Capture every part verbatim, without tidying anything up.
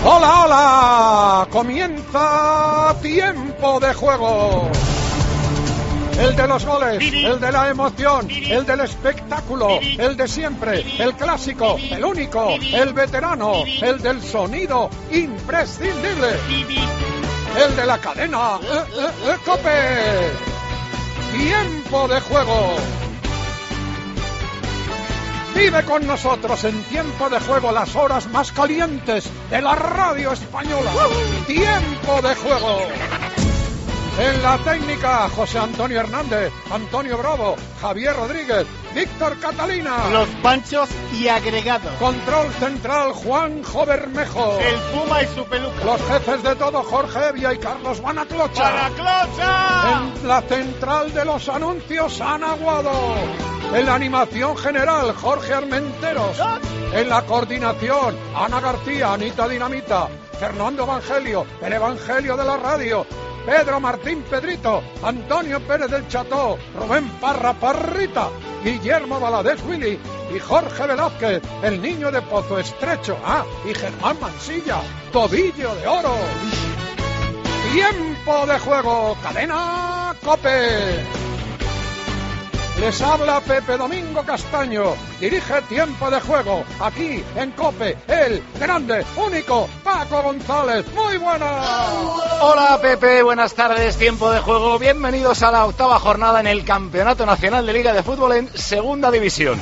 ¡Hola, hola! Comienza Tiempo de Juego. El de los goles, el de la emoción, el del espectáculo, el de siempre, el clásico, el único, el veterano, el del sonido imprescindible, el de la cadena eh, eh, eh, COPE. Tiempo de Juego. Vive con nosotros en Tiempo de Juego las horas más calientes de la radio española. Tiempo de Juego. En la técnica, José Antonio Hernández, Antonio Bravo, Javier Rodríguez, Víctor Catalina. Los Panchos y agregados. Control central, Juanjo Bermejo. El Puma y su peluca. Los jefes de todo, Jorge Evia y Carlos Banaclocha. ¡Banaclocha! En la central de los anuncios, Ana Guado. En la animación general, Jorge Armenteros. En la coordinación, Ana García, Anita Dinamita, Fernando Evangelio, el Evangelio de la radio, Pedro Martín Pedrito, Antonio Pérez del Cható, Rubén Parra Parrita, Guillermo Valadez Willy y Jorge Velázquez, el niño de Pozo Estrecho, ah, y Germán Mansilla, Tobillo de Oro. Tiempo de Juego, cadena COPE. Les habla Pepe Domingo Castaño, dirige Tiempo de Juego, aquí en COPE, el grande, único, Paco González. ¡Muy buenas! Hola Pepe, buenas tardes, Tiempo de Juego. Bienvenidos a la octava jornada en el Campeonato Nacional de Liga de Fútbol en Segunda División.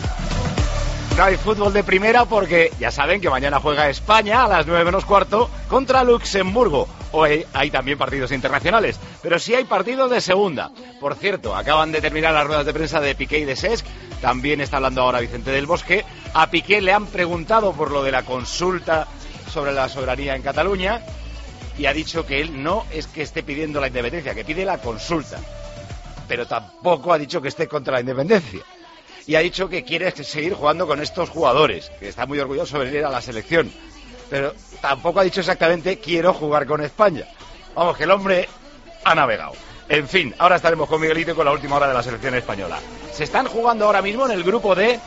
No hay fútbol de primera porque ya saben que mañana juega España a las nueve menos cuarto contra Luxemburgo. Hoy hay también partidos internacionales, pero sí hay partidos de segunda. Por cierto, acaban de terminar las ruedas de prensa de Piqué y de Cesc. También está hablando ahora Vicente del Bosque. A Piqué le han preguntado por lo de la consulta sobre la soberanía en Cataluña y ha dicho que él no es que esté pidiendo la independencia, que pide la consulta. Pero tampoco ha dicho que esté contra la independencia. Y ha dicho que quiere seguir jugando con estos jugadores, que está muy orgulloso de venir a la selección. Pero tampoco ha dicho exactamente quiero jugar con España. Vamos, que el hombre ha navegado. En fin, ahora estaremos con Miguelito y con la última hora de la selección española. Se están jugando ahora mismo en el grupo de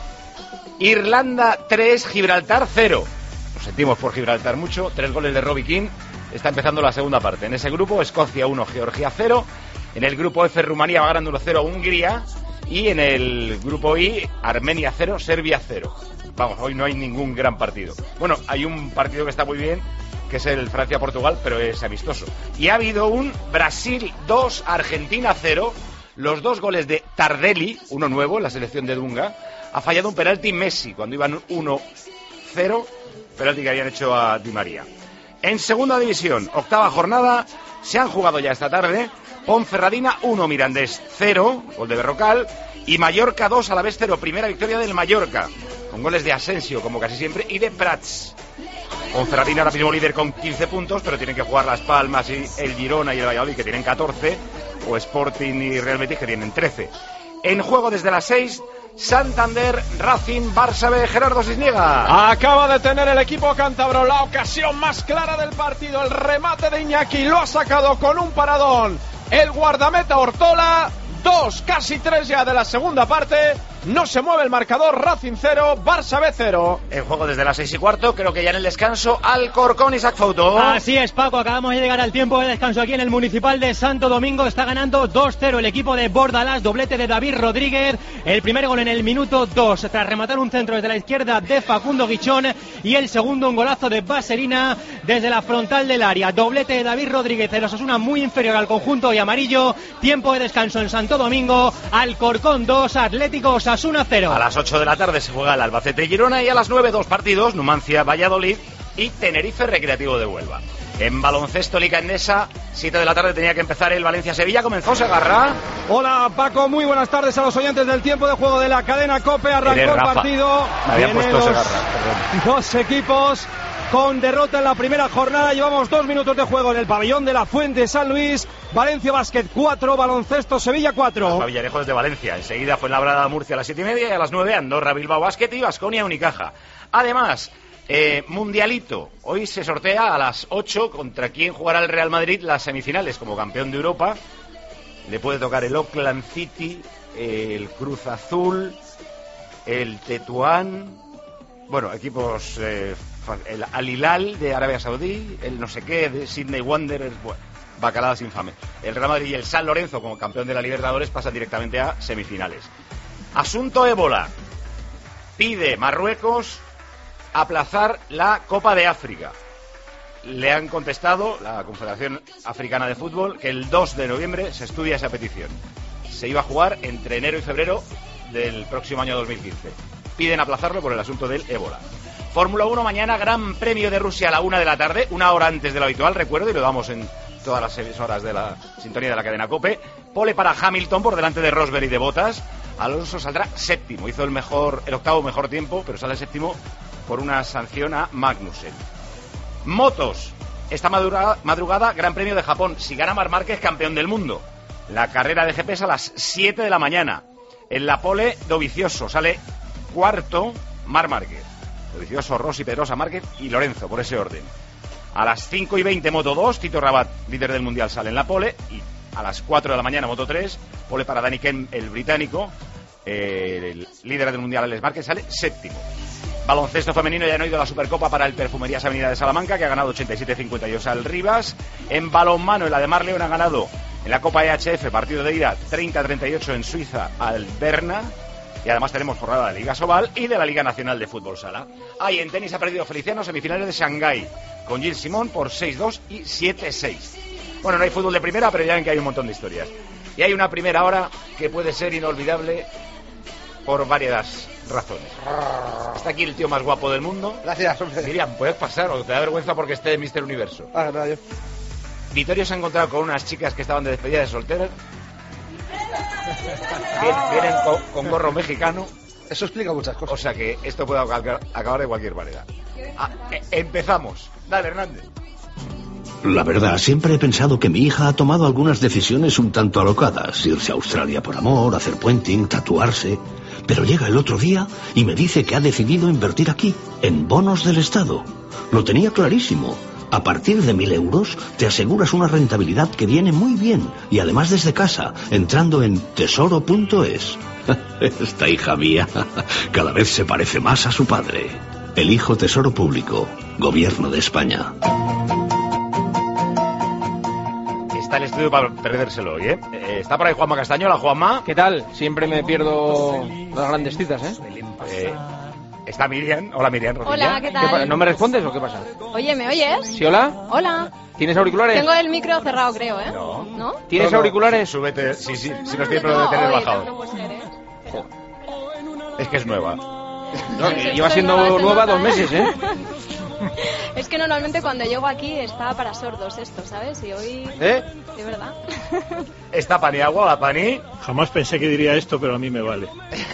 Irlanda tres, Gibraltar cero. Nos sentimos por Gibraltar mucho. Tres goles de Robbie King. Está empezando la segunda parte. En ese grupo, Escocia uno, Georgia cero. En el grupo F, Rumanía va ganando uno cero a Hungría. Y en el grupo I, Armenia cero, Serbia cero. Vamos, hoy no hay ningún gran partido. Bueno, hay un partido que está muy bien, que es el Francia-Portugal, pero es amistoso. Y ha habido un Brasil dos, Argentina cero. Los dos goles de Tardelli, uno nuevo en la selección de Dunga. Ha fallado un penalti Messi cuando iban uno cero, penalti que habían hecho a Di María. En segunda división, octava jornada, se han jugado ya esta tarde. Ponferradina uno, Mirandés cero, gol de Berrocal, y Mallorca dos, Alavés cero, primera victoria del Mallorca, con goles de Asensio, como casi siempre, y de Prats. Ponferradina ahora mismo líder con quince puntos, pero tienen que jugar Las Palmas y el Girona y el Valladolid, que tienen catorce, o Sporting y Real Betis, que tienen trece. En juego desde las seis, Santander, Racing, Barça B, Gerardo Cisniega. Acaba de tener el equipo cántabro la ocasión más clara del partido, el remate de Iñaki, lo ha sacado con un paradón el guardameta Ortola. Dos, casi tres ya de la segunda parte. No se mueve el marcador. Racing cero, Barça B cero. En juego desde las seis y cuarto, creo que ya en el descanso, Alcorcón, Isaac Fouto. Así es, Paco, acabamos de llegar al tiempo de descanso aquí en el Municipal de Santo Domingo. Está ganando dos cero el equipo de Bordalás, doblete de David Rodríguez. El primer gol en el minuto dos, tras rematar un centro desde la izquierda de Facundo Guichón. Y el segundo, un golazo de Baserina desde la frontal del área. Doblete de David Rodríguez, el Osasuna muy inferior al conjunto y amarillo. Tiempo de descanso en Santo Domingo. Alcorcón dos, Atlético Osasuna cero. A las ocho de la tarde se juega el Albacete Girona y a las nueve dos partidos, Numancia Valladolid y Tenerife Recreativo de Huelva. En baloncesto Liga Endesa, siete de la tarde tenía que empezar el Valencia-Sevilla, comenzó Segarra. Hola Paco, muy buenas tardes a los oyentes del Tiempo de Juego de la cadena COPE. Arrancó el partido. Me había puesto los Segarra, dos equipos con derrota en la primera jornada. Llevamos dos minutos de juego en el pabellón de la Fuente San Luis. Valencia Basket cuatro, Baloncesto Sevilla cuatro. Villarejo desde Valencia. Enseguida fue Labrada Murcia a las siete y media y a las nueve Andorra Bilbao Basket y Baskonia Unicaja. Además, eh, Mundialito. Hoy se sortea a las ocho contra quién jugará el Real Madrid las semifinales como campeón de Europa. Le puede tocar el Auckland City, el Cruz Azul, el Tetuán. Bueno, equipos eh, el Al Hilal de Arabia Saudí, el no sé qué de Sydney Wanderers, bueno, bacaladas infame. El Real Madrid y el San Lorenzo, como campeón de la Libertadores, pasan directamente a semifinales. Asunto ébola. Pide Marruecos aplazar la Copa de África. Le han contestado la Confederación Africana de Fútbol que el dos de noviembre se estudia esa petición. Se iba a jugar entre enero y febrero del próximo año dos mil quince. Piden aplazarlo por el asunto del ébola. Fórmula uno mañana, Gran Premio de Rusia a la una de la tarde, una hora antes de lo habitual, recuerdo, y lo damos en todas las emisoras de la sintonía de la cadena COPE. Pole para Hamilton por delante de Rosberg y de Bottas. Alonso saldrá séptimo, hizo el mejor, el octavo mejor tiempo, pero sale séptimo por una sanción a Magnussen. Motos, esta madrugada, madrugada Gran Premio de Japón. Si gana Marc Márquez, campeón del mundo. La carrera de G P es a las siete de la mañana. En la pole, Dovizioso, sale cuarto Marc Márquez. Dovizioso, Rossi, Pedrosa, Márquez y Lorenzo, por ese orden. A las cinco y veinte Moto dos, Tito Rabat, líder del Mundial, sale en la pole. Y a las cuatro de la mañana Moto tres, pole para Danny Kemp, el británico. Eh, el líder del Mundial, Alex Márquez, sale séptimo. Baloncesto femenino, ya no ha ido a la Supercopa para el Perfumerías Avenida de Salamanca, que ha ganado ochenta y siete a cincuenta y dos al Rivas. En balonmano, el Ademar León ha ganado en la Copa E H F, partido de ida, treinta a treinta y ocho en Suiza al Berna. Y además tenemos jornada de Liga Sobal y de la Liga Nacional de Fútbol Sala. Ahí en tenis ha perdido Feliciano, semifinales de Shanghái, con Gilles Simon por seis dos y siete seis. Bueno, no hay fútbol de primera, pero ya ven que hay un montón de historias. Y hay una primera hora que puede ser inolvidable por varias razones. Está aquí el tío más guapo del mundo. Gracias, hombre. Miriam, ¿puedes pasar o te da vergüenza porque esté míster Universo? Ah, no, yo. Vitorio se ha encontrado con unas chicas que estaban de despedida de solteras. Vienen con, con gorro mexicano. Eso explica muchas cosas. O sea que esto puede acabar de cualquier manera. Ah, eh, empezamos. Dale, Hernández. La verdad, siempre he pensado que mi hija ha tomado algunas decisiones un tanto alocadas. Irse a Australia por amor, hacer puenting, tatuarse. Pero llega el otro día y me dice que ha decidido invertir aquí, en bonos del Estado. Lo tenía clarísimo. A partir de mil euros te aseguras una rentabilidad que viene muy bien. Y además desde casa, entrando en tesoro punto es. Esta hija mía cada vez se parece más a su padre. Elijo Tesoro Público, Gobierno de España. Está el estudio para perdérselo hoy, ¿eh? ¿eh? Está por ahí Juanma Castaño. Hola, Juanma. ¿Qué tal? Siempre me pierdo las grandes citas, ¿eh? eh está Miriam. Hola, Miriam. Rodilla. Hola, ¿qué tal? ¿Qué ¿No me respondes o qué pasa? Oye, ¿me oyes? ¿Sí, hola? Hola. ¿Tienes auriculares? Tengo el micro cerrado, creo, ¿eh? No. ¿No? ¿Tienes no, no. auriculares? Súbete. Sí, sí. Si no estoy, no, pero de tener oye, bajado. no puede ser, ¿eh? Joder. Es que es nueva. No, lleva siendo nueva, nueva nota, dos meses, ¿eh? Es que normalmente cuando llego aquí está para sordos esto, ¿sabes? Y hoy... ¿Eh? De verdad. ¿Está Paniagua, la Pani? Jamás pensé que diría esto, pero a mí me vale.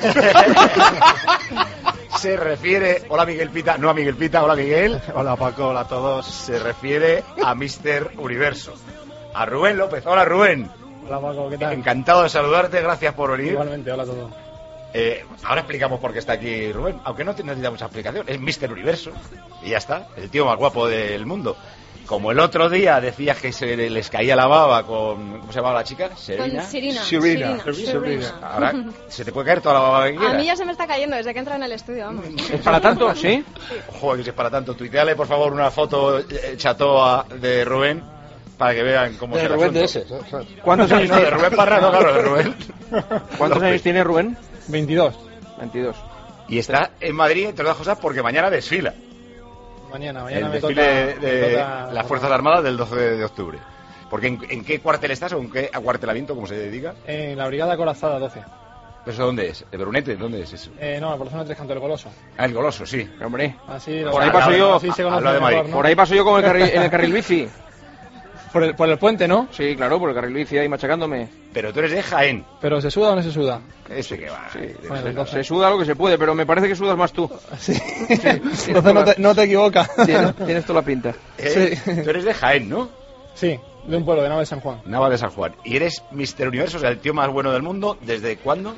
Se refiere... Hola, Miguel Pita. No a Miguel Pita. Hola, Miguel. Hola, Paco. Hola a todos. Se refiere a míster Universo. A Rubén López. Hola, Rubén. Hola, Paco. ¿Qué tal? Encantado de saludarte. Gracias por venir. Igualmente. Hola a todos. Eh, ahora explicamos por qué está aquí Rubén, aunque no necesita mucha explicación. Es míster Universo y ya está, el tío más guapo del mundo. Como el otro día decías que se les caía la baba con... ¿Cómo se llamaba la chica? Serena. Con Sirina. Sirina. Sirina. Ahora se te puede caer toda la baba que quieras. A mí ya se me está cayendo desde que entra en el estudio, vamos. ¿Es para tanto? ¿Sí? Joder, que es para tanto. Tuiteale, por favor, una foto eh, chatoa de Rubén para que vean cómo de es el Rubén de asunto. ese. ¿Sabes? ¿Cuántos años No, de tiene? Rubén Parra, no, claro, de Rubén. ¿Cuántos años tiene Rubén? veintidós. veintidós. Y está en Madrid, entre otras cosas, porque mañana desfila. Mañana, mañana El me desfile toca, de me toca- las Fuerzas Armadas del doce de octubre. Porque ¿en, en qué cuartel estás o en qué acuartelamiento, como se diga? En la Brigada Corazada doce. ¿Eso dónde es? ¿De Brunete? ¿Dónde es eso? Eh, no, por la zona de Tres Cantos del Goloso. Ah, el Goloso, sí. Hombre, Así, Por ahí o sea, paso yo. así se conoce Habla de Madrid. mejor, ¿no? por ahí paso yo con el carril, en el carril bici. Por el, por el puente, ¿no? Sí, claro, por el carril bici ahí machacándome. Pero tú eres de Jaén. Pero ¿se suda o no se suda? Ese que va. Sí, Bueno, se, entonces- se suda lo que se puede, pero me parece que sudas más tú. Sí. Entonces no te, no te equivocas. Tienes, tienes toda la pinta. Eh, Sí. Tú eres de Jaén, ¿no? Sí, de un pueblo de Nava de San Juan. Nava de San Juan. Y eres míster Universo, o sea, el tío más bueno del mundo. ¿Desde cuándo?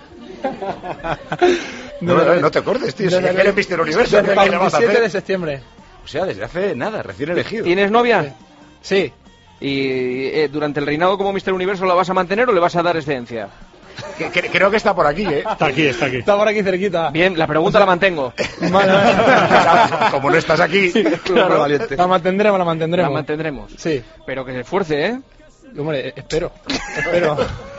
No, no, no te acordes, tío. Si Desde es que eres míster Universo, desde ¿qué el le vas a veintisiete de hacer? septiembre. O sea, desde hace nada, recién elegido. ¿Tienes novia? Sí. ¿Y eh, durante el reinado como míster Universo la vas a mantener o le vas a dar excedencia? Que, que, creo que está por aquí, ¿eh? Está aquí, está aquí. Está por aquí cerquita. Bien, la pregunta la mantengo. Vale, vale. Como no estás aquí, claro. La mantendremos, la mantendremos. La mantendremos. Sí. Pero que se esfuerce, ¿eh? Hombre, espero. Espero.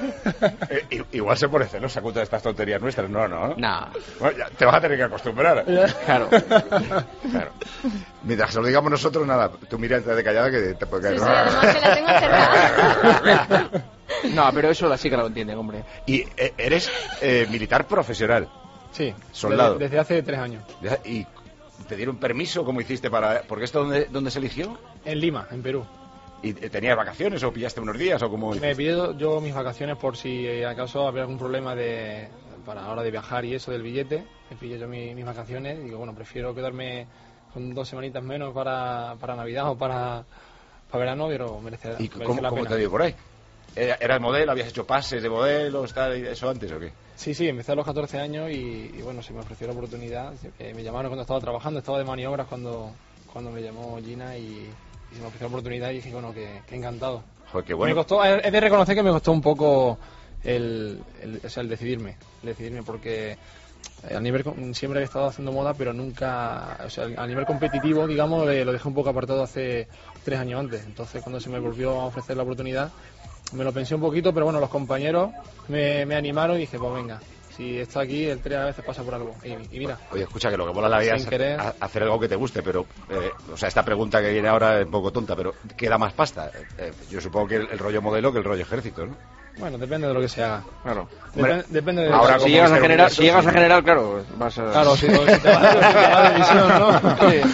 eh, igual se pone celosa contra estas tonterías nuestras. No, no. Nah. Bueno, ya, te vas a tener que acostumbrar. Claro. Claro. Mientras se lo digamos nosotros, nada. Tú mira, de callada que te puede caer. Sí, sí, además que la tengo cerrada. No, pero eso la sí que lo entiende, hombre. Y eh, eres eh, militar profesional. Sí. Soldado. Desde, desde hace tres años. ¿Y te dieron permiso? ¿Cómo hiciste para...? ¿Porque esto dónde, dónde se eligió? En Lima, en Perú. ¿Y tenías vacaciones o pillaste unos días o cómo? Me pillé yo mis vacaciones por si acaso había algún problema de para la hora de viajar y eso del billete. Me pillé yo mi, mis vacaciones y digo, bueno, prefiero quedarme con dos semanitas menos para, para Navidad o para, para verano, pero merece, ¿Y merece cómo, la cómo pena. te dio por ahí? ¿Eras modelo? ¿Habías hecho pases de modelos, tal, y eso antes o qué? Sí, sí, empecé a los catorce años y, y bueno, se me ofreció la oportunidad. Eh, me llamaron cuando estaba trabajando, estaba de maniobras cuando, cuando me llamó Gina y... y se me ofreció la oportunidad y dije, bueno, que, que encantado. Joder, qué bueno. Me costó, he de reconocer que me costó un poco el, el, o sea, el decidirme, el decidirme porque a nivel siempre he estado haciendo moda, pero nunca, o sea, a nivel competitivo, digamos, lo dejé un poco apartado hace tres años antes. Entonces, cuando se me volvió a ofrecer la oportunidad, me lo pensé un poquito, pero bueno, los compañeros me, me animaron y dije, pues venga. Si está aquí, el tren a veces pasa por algo. Y, y mira. Oye, escucha, que lo que mola la vida es querer... hacer algo que te guste, pero, eh, o sea, esta pregunta que viene ahora es un poco tonta, pero ¿qué da más pasta? Eh, yo supongo que el, el rollo modelo que el rollo ejército, ¿no? Bueno, depende de lo que se haga. Claro. Dep depende de... Ahora, si llegas, a general, si llegas a general, claro, vas a... Claro, si, si te vas a la división,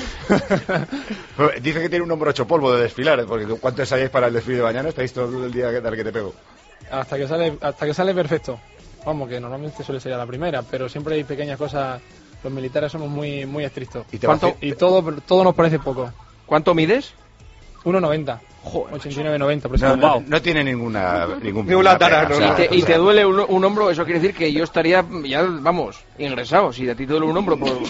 ¿no? Sí. Dice que tiene un hombro hecho polvo de desfilar, porque ¿cuánto ensayáis para el desfile de mañana? ¿Estáis todo el día que tal que te pego? Hasta que sale, hasta que sale perfecto. Vamos, que normalmente suele ser a la primera, pero siempre hay pequeñas cosas. Los militares somos muy muy estrictos. ¿Y, te ¿Cuánto? y todo todo nos parece poco. ¿Cuánto mides? uno noventa. Joder, ochenta y nueve noventa. No, no, no tiene ninguna ningún ninguna tara, no, no. Y, te, y te duele un, un hombro, eso quiere decir que yo estaría ya, vamos, ingresado. Si a ti te duele un hombro, por...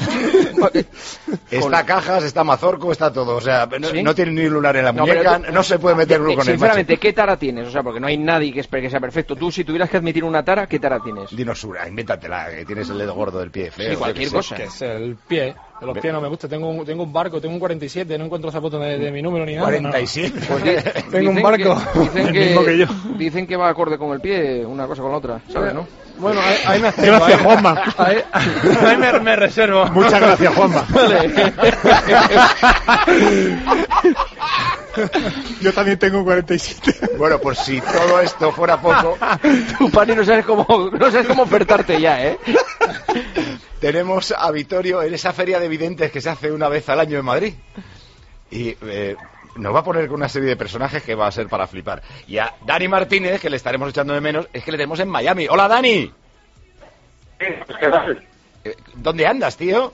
Está Cajas, está Mazorco, está todo. O sea, no, ¿sí? no tiene ni lunar en la no, muñeca, tú, no se puede meter uno eh, con el sinceramente, ¿qué tara tienes? O sea, porque no hay nadie que espere que sea perfecto. Tú, si tuvieras que admitir una tara, ¿qué tara tienes? Dinosura, invéntatela, que tienes el dedo gordo del pie feo. Sí, cualquier cosa. Que es el pie. De los pies no me gusta. Tengo un, tengo un barco, tengo un cuarenta y siete, no encuentro zapatos de, de mi número ni nada. cuarenta y siete. No. Pues di, tengo un barco. Que, dicen, que, mismo que yo. Dicen que va acorde con el pie una cosa con la otra, ¿sabes, no? Bueno, ahí, ahí me acerco. Gracias, Juanma. Ahí, ahí me, me reservo. Muchas gracias, Juanma. Vale. Yo también tengo cuarenta y siete. Bueno, pues si todo esto fuera poco... Tu Pani no sabes cómo, no sabes cómo ofertarte ya, ¿eh? Tenemos a Vittorio en esa feria de videntes que se hace una vez al año en Madrid. Y eh, nos va a poner con una serie de personajes que va a ser para flipar. Y a Dani Martínez, que le estaremos echando de menos, es que le tenemos en Miami. ¡Hola, Dani! ¿Qué tal? Eh, ¿Dónde andas, tío?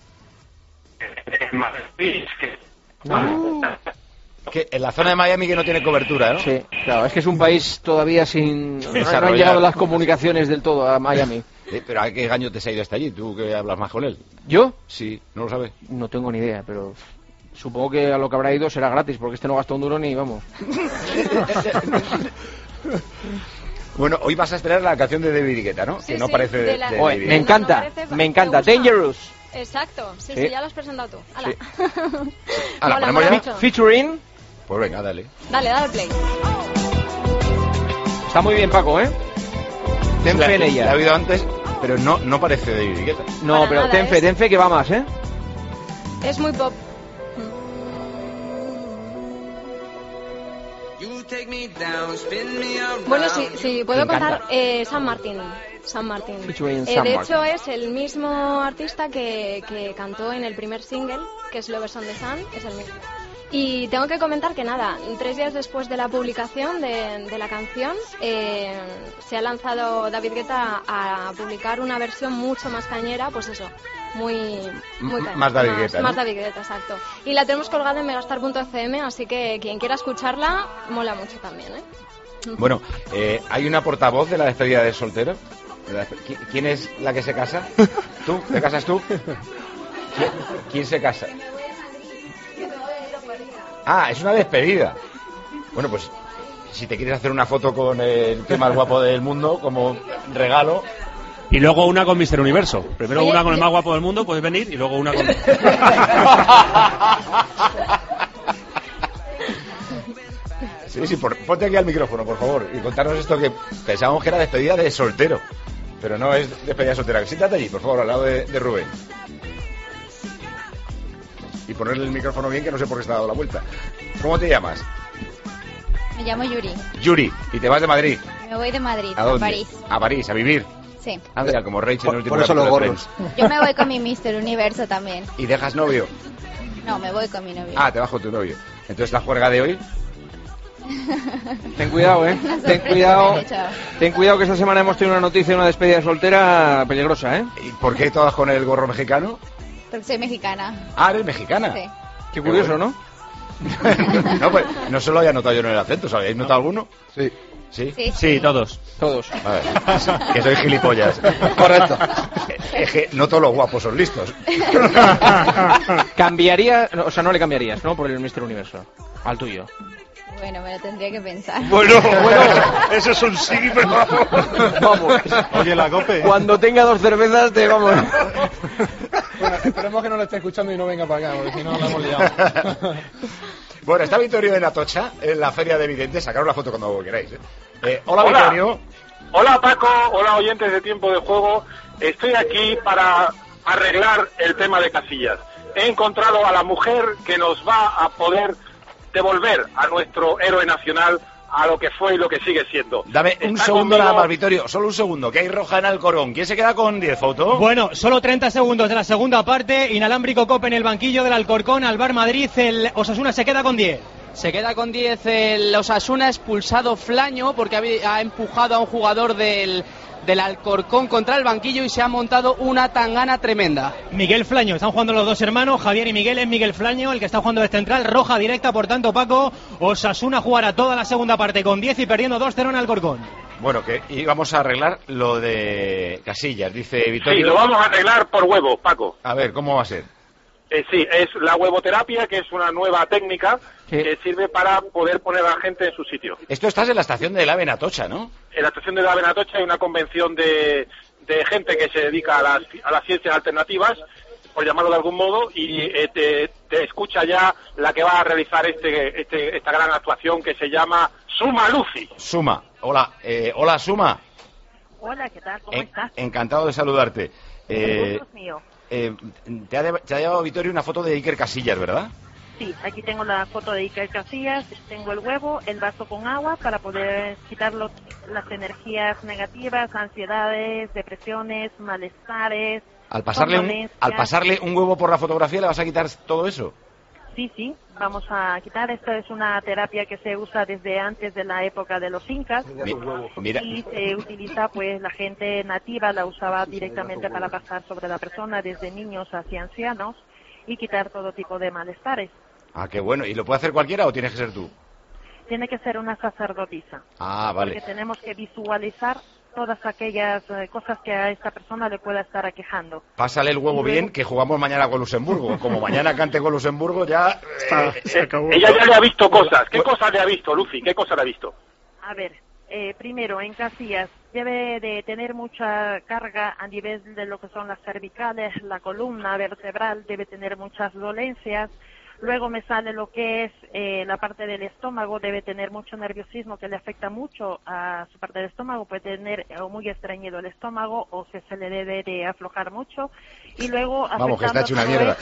En Madrid. Uh. Que en la zona de Miami que no tiene cobertura, ¿no? Sí, claro, es que es un país todavía sin... No, no han llegado las comunicaciones del todo a Miami. Eh, pero ¿a qué gaño te has ido hasta allí? ¿Tú que hablas más con él? ¿Yo? Sí, ¿no lo sabes? No tengo ni idea, pero... Supongo que a lo que habrá ido será gratis, porque este no gastó un duro ni vamos. Bueno, hoy vas a estrenar la canción de David Guetta, ¿no? Sí, que no sí, parece de, de la... de Oye, David me Guetta. encanta, No parece, me encanta. ¿te gusta? Dangerous. Exacto, sí, Sí. sí, ya lo has presentado tú. Hala. Sí. Hala, Mola, ¿ponemos mola ya? mucho. Featuring. Pues venga, dale. Dale, dale play. Está muy bien, Paco, ¿eh? Ten La- fe en La he ella. oído antes, pero no, no parece David Guetta. No, Para pero nada, ten fe, es- ten fe que va más, ¿eh? Es muy pop. Bueno, si, si puedo Me encanta. contar, eh, San Martín. San Martín. Featuring Eh, San de Martín. hecho, es el mismo artista que, que cantó en el primer single, que es Lovers on the Sun, es el mismo. Y tengo que comentar que nada, tres días después de la publicación de, de la canción, eh, se ha lanzado David Guetta a, a publicar una versión mucho más cañera, pues eso, muy, muy M- cañera. más David Guetta, ¿no? Más David Guetta, exacto. Y la tenemos colgada en megastar punto f m, así que quien quiera escucharla, mola mucho también, ¿eh? Bueno, eh, hay una portavoz de la despedida de soltero. De la despe- ¿Qui- ¿Quién es la que se casa? ¿Tú? ¿Te casas tú? ¿Quién, quién se casa? Ah, es una despedida. Bueno, pues si te quieres hacer una foto con el tío más guapo del mundo como regalo. Y luego una con míster Universo. Primero una con el más guapo del mundo, puedes venir, y luego una con... Sí, sí, por, ponte aquí al micrófono, por favor, y contarnos esto que pensábamos que era despedida de soltero, pero no es despedida de soltera. Siéntate allí, por favor, al lado de, de Rubén. Y ponerle el micrófono bien, que no sé por qué está dando la vuelta. ¿Cómo te llamas? Me llamo Yuri. Yuri, y te vas de Madrid. Me voy de Madrid, ¿A a, dónde? París. A París, a vivir. Sí. Ah, mira, como Rachel en el último Por eso los capítulo de gorros. Friends. Yo me voy con mi míster Universo también. ¿Y dejas novio? No, me voy con mi novio. Ah, te vas con tu novio. Entonces, la juerga de hoy... Ten cuidado, eh. Una Ten sorpresa cuidado. me han hecho. Ten cuidado que esta semana hemos tenido una noticia de una despedida de soltera peligrosa, eh. ¿Y por qué todas con el gorro mexicano? Porque soy mexicana. Ah, eres mexicana. Sí. Qué curioso, ¿no? No, pues no se lo había notado yo en el acento, ¿sabes? ¿Habéis notado alguno? Sí. ¿Sí? Sí. Sí, todos. Todos. Vale. Que soy gilipollas. Correcto. Es que no todos los guapos son listos. Cambiaría, no, o sea, no le cambiarías, ¿no? Por el míster Universo. Al tuyo. Bueno, me lo tendría que pensar. Bueno, bueno, eso es un sí, pero vamos. Vamos. Oye, la cope. Cuando tenga dos cervezas te vamos. Bueno, esperemos que no lo esté escuchando y no venga para acá, porque si no la hemos liado. Bueno, está Vittorio en Atocha, en la feria de Videntes. Sacaros la foto cuando queráis. ¿eh? Eh, hola, Hola. Vittorio. Hola Paco, hola oyentes de Tiempo de Juego. Estoy aquí para arreglar el tema de Casillas. He encontrado a la mujer que nos va a poder devolver a nuestro héroe nacional a lo que fue y lo que sigue siendo. Dame un Está segundo conmigo- nada más, Vittorio. Solo un segundo, que hay roja en Alcorcón. ¿Quién se queda con diez fotos? Bueno, solo treinta segundos de la segunda parte. Inalámbrico Cope en el banquillo del Alcorcón. Alvar Madrid, el Osasuna se queda con diez. Se queda con diez el Osasuna, expulsado Flaño porque ha, ha empujado a un jugador del, del Alcorcón contra el banquillo y se ha montado una tangana tremenda. Miguel Flaño, están jugando los dos hermanos, Javier y Miguel. Es Miguel Flaño el que está jugando de central, roja directa. Por tanto, Paco, Osasuna jugará toda la segunda parte con diez y perdiendo dos cero en Alcorcón. Bueno, que íbamos a arreglar lo de Casillas, dice Sí, Vittorio. lo vamos a arreglar por huevo, Paco. A ver, ¿cómo va a ser? Eh, sí, es la huevoterapia, que es una nueva técnica que sirve para poder poner a la gente en su sitio. Esto estás en la estación del AVE en Atocha, ¿no? En la estación de la Benatocha hay una convención de, de gente que se dedica a las, a las ciencias alternativas, por llamarlo de algún modo, y eh, te, te escucha ya la que va a realizar este, este, esta gran actuación que se llama Suma Lucy. Suma. Hola, eh, hola Suma. Hola, ¿qué tal? ¿Cómo En- estás? Encantado de saludarte. Eh, El gusto es mío. eh, te, ha, de- te ha llevado Vittorio una foto de Iker Casillas, ¿verdad? Sí, aquí tengo la foto de Iker Casillas, tengo el huevo, el vaso con agua para poder quitar los- las energías negativas, ansiedades, depresiones, malestares. Al pasarle, un, somnolencias. al pasarle un huevo por la fotografía, ¿le vas a quitar todo eso? Sí, sí, vamos a quitar. Esta es una terapia que se usa desde antes de la época de los incas. Mi- mira, Y se utiliza, pues la gente nativa la usaba directamente para pasar sobre la persona, desde niños hacia ancianos, y quitar todo tipo de malestares. ah, qué bueno. ¿Y lo puede hacer cualquiera o tienes que ser tú? Tiene que ser una sacerdotisa. Ah, vale. Porque tenemos que visualizar todas aquellas eh, cosas que a esta persona le pueda estar aquejando. Pásale el huevo bien, que jugamos mañana con Luxemburgo. Como mañana cante con Luxemburgo, ya... eh, Eh, ella ya le ha visto cosas. ¿Qué cosas le ha visto, Lucy? ¿Qué cosas le ha visto? A ver, eh, primero, en Casillas debe de tener mucha carga a nivel de lo que son las cervicales, la columna vertebral debe tener muchas dolencias. Luego me sale lo que es eh, la parte del estómago, debe tener mucho nerviosismo que le afecta mucho a su parte del estómago, puede tener eh, o muy estreñido el estómago o que se le debe de aflojar mucho. Y luego Vamos, que está hecho una todo mierda.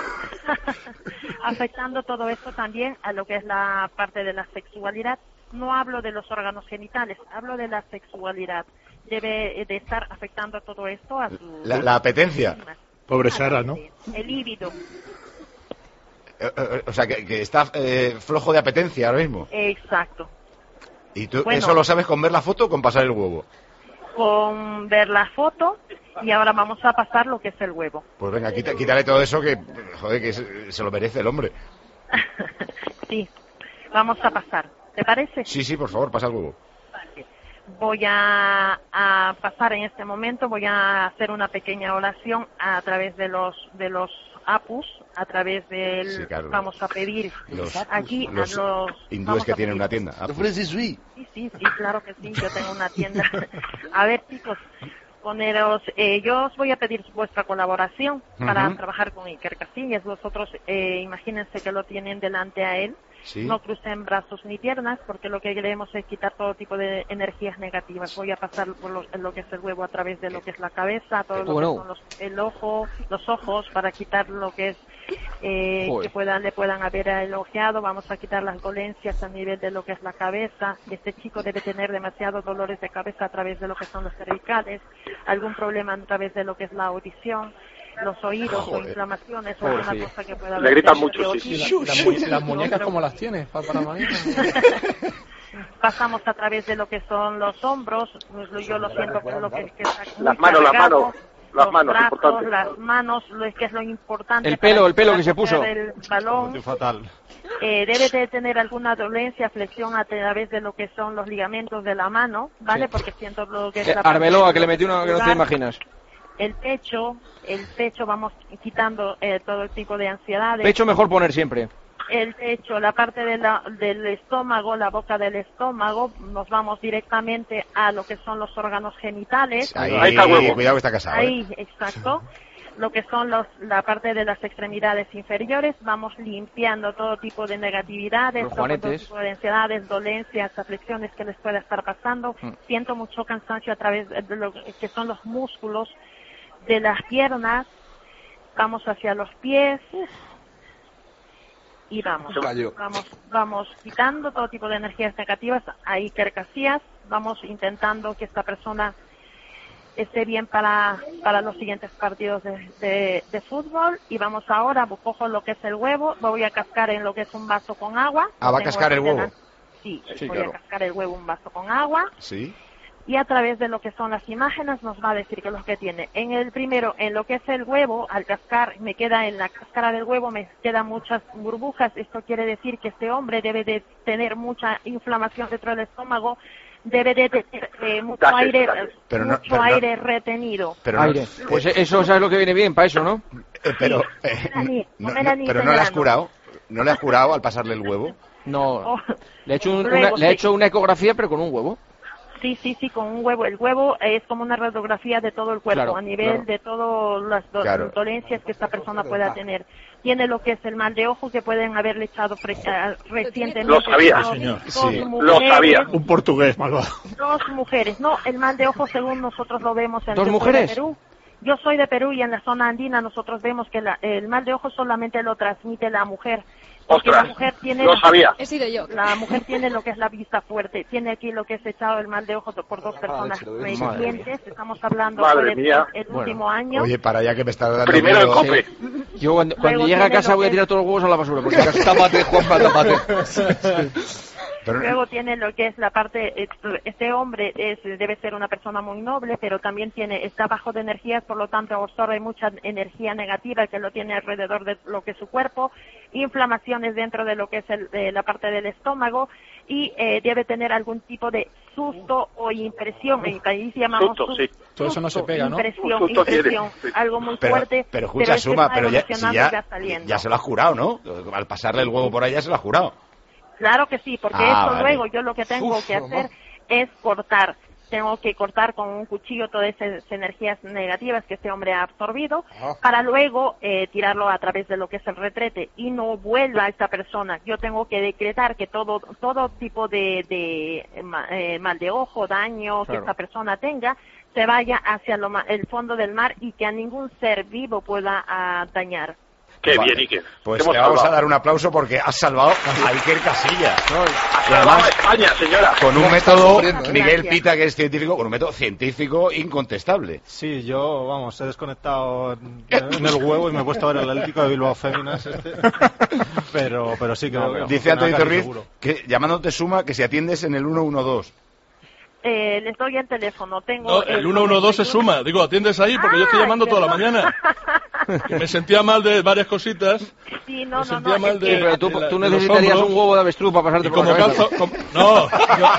esto- afectando todo esto también a lo que es la parte de la sexualidad. No hablo de los órganos genitales, hablo de la sexualidad. Debe de estar afectando todo esto a su... La, la apetencia. Pobre Sara, ¿no? El líbido. Eh, eh, O sea, que, que está eh, flojo de apetencia ahora mismo. Exacto. ¿Y tú Bueno. eso lo sabes con ver la foto o con pasar el huevo? Con ver la foto y ahora vamos a pasar lo que es el huevo. Pues venga, quita- quítale todo eso que, joder, que se, se lo merece el hombre. Sí, vamos a pasar. ¿Te parece? Sí, sí, por favor, pasa el huevo. Voy a, a pasar en este momento, voy a hacer una pequeña oración a través de los de los apus, a través del, Sí, claro. vamos a pedir Los- aquí los a los hindúes vamos que a tienen pedir- una tienda. Ah, pues. Sí, sí, sí, claro que sí, yo tengo una tienda. A ver, chicos, poneros, eh, yo os voy a pedir vuestra colaboración para Ujú. trabajar con Iker Casillas. Vosotros, eh, imagínense que lo tienen delante a él. Sí. No crucen brazos ni piernas, porque lo que queremos es quitar todo tipo de energías negativas. Voy a pasar por lo, lo que es el huevo a través de lo que es la cabeza, todo lo Bueno. que son los, el ojo, los ojos, para quitar lo que es eh, Joder. que puedan le puedan haber elogiado. Vamos a quitar las dolencias a nivel de lo que es la cabeza. Este chico debe tener demasiados dolores de cabeza a través de lo que son los cervicales, algún problema a través de lo que es la audición, los oídos o Joder. inflamaciones o Joder, alguna sí. cosa que pueda Le haber gritan dentro mucho, de sí, oídos. ¿Y la- las, mu- las muñecas cómo las tienes? Pa- para mañana. Pasamos a través de lo que son los hombros, pues, yo lo siento por lo que, que está muy Las manos, las cargado, manos, las los manos, brazos, importante. las manos, lo que es lo importante. El para pelo, el pelo pueda que se puso. coger El balón, Fatal. eh, debe de tener alguna dolencia, flexión a través de lo que son los ligamentos de la mano, ¿vale? Sí. Porque siento lo que es Eh, la parte Arbeloa, de que le metió una que no te muscular. imaginas. El pecho, el pecho, vamos quitando eh, todo el tipo de ansiedades. Pecho mejor poner siempre. El pecho, la parte de la, del estómago, la boca del estómago, nos vamos directamente a lo que son los órganos genitales. Ahí, Ahí está el huevo. cuidado que está casado. ¿eh? Ahí, exacto. Lo que son los, la parte de las extremidades inferiores, vamos limpiando todo tipo de negatividades, Los todo, todo juanetes. tipo de ansiedades, dolencias, aflicciones que les pueda estar pasando. Mm. Siento mucho cansancio a través de lo que son los músculos de las piernas. Vamos hacia los pies. Y vamos, Se cayó. vamos, vamos quitando todo tipo de energías negativas a Iker Casillas. Vamos intentando que esta persona esté bien para, para los siguientes partidos de, de, de fútbol. Y vamos ahora, cojo lo que es el huevo, lo voy a cascar en lo que es un vaso con agua. Ah, ¿va a Tengo cascar el aquí huevo? delante. Sí, Sí, voy claro. a cascar el huevo en un vaso con agua. Sí. Y a través de lo que son las imágenes nos va a decir que lo que tiene. En el primero, en lo que es el huevo, al cascar, me queda en la cáscara del huevo, me quedan muchas burbujas. Esto quiere decir que este hombre debe de tener mucha inflamación dentro del estómago, debe de tener eh, mucho Gases, aire, gases. Pero no- mucho pero no- aire retenido. Pero no- Aire. Pues eso, ¿sabes lo que viene bien para eso, no? eh, pero, eh, Melanie, no, Melanie no- pero no le has señalando. curado. ¿No le has curado al pasarle el huevo? No. Oh, Le he hecho, un- Luego una, le he sí. hecho una ecografía, pero con un huevo. sí, sí, sí, con un huevo. El huevo es como una radiografía de todo el cuerpo, Claro, a nivel claro. de todas las do- Claro. dolencias que esta persona pueda tener. Tiene lo que es el mal de ojo que pueden haberle echado fre- a- recientemente. Lo sabía. dos- Sí, señor. dos Sí. Lo mujeres, sabía. Un portugués malvado. Dos mujeres. No, el mal de ojo según nosotros lo vemos en ¿Dos yo soy de mujeres? Perú. Yo soy de Perú y en la zona andina nosotros vemos que la- el mal de ojo solamente lo transmite la mujer. Porque Ostras, la mujer tiene lo sabía. He sido yo. la mujer tiene lo que es la vista fuerte, tiene aquí lo que es echado el mal de ojo por dos personas Madre recientes, estamos hablando Madre del mía. el Bueno. último año. Oye, para allá que me está dando Primero el miedo. cope. Yo cuando, cuando Luego llegue a tiene casa lo voy a que tirar es- todos los huevos a la basura. Por si acaso. Tápate, Juanpa, tápate. Pero- Luego tiene lo que es la parte, este hombre es, debe ser una persona muy noble, pero también tiene, está bajo de energías, por lo tanto absorbe mucha energía negativa que lo tiene alrededor de lo que es su cuerpo, inflamaciones dentro de lo que es el- de la parte del estómago y eh, debe tener algún tipo de susto o impresión. En mi país llamamos Susto, sí. Todo eso no se pega, ¿no? Impresión, Susto tiene, impresión, sí. algo muy Pero, fuerte. pero escucha, es que Suma, está pero ya, si evolucionando ya, y va saliendo. ya se lo has jurado, ¿no? Al pasarle el huevo por allá se lo has jurado. Claro que sí, porque Ah, eso vale. luego yo lo que tengo Uf, que mamá. hacer es cortar. Tengo que cortar con un cuchillo todas esas energías negativas que este hombre ha absorbido Ah. para luego eh, tirarlo a través de lo que es el retrete y no vuelva a esta persona. Yo tengo que decretar que todo todo tipo de, de eh, ma- eh, mal de ojo, daño que Claro. esta persona tenga, se vaya hacia lo ma- el fondo del mar y que a ningún ser vivo pueda ah, dañar. Qué Vale. bien, Iker. Pues Te hemos te vamos salvado. a dar un aplauso porque has salvado a Iker Casillas. Has Y salvado a además, España, señora. con un método, sufriendo, ¿eh? Miguel Gracias. Pita, que es científico, con un método científico incontestable. Sí, yo, vamos, he desconectado en, en el huevo y me he puesto a ver el Atlético de Bilbao Féminas este. Pero, pero sí que No, que dice funciona Antonio casi Torriz seguro. que llamándote Suma que si atiendes en el uno uno dos. Eh, les doy el teléfono. Tengo No, el uno uno dos se suma. Digo, atiendes ahí porque yo estoy Ah, llamando toda la perdón. mañana. Y me sentía mal de varias cositas. Sí, me no, no, sentía no. mal es de, que- Sí, pero tú, de la- tú de los necesitarías hombros. un huevo de avestruz para pasarte Y por como la cabeza. calzo, como- no,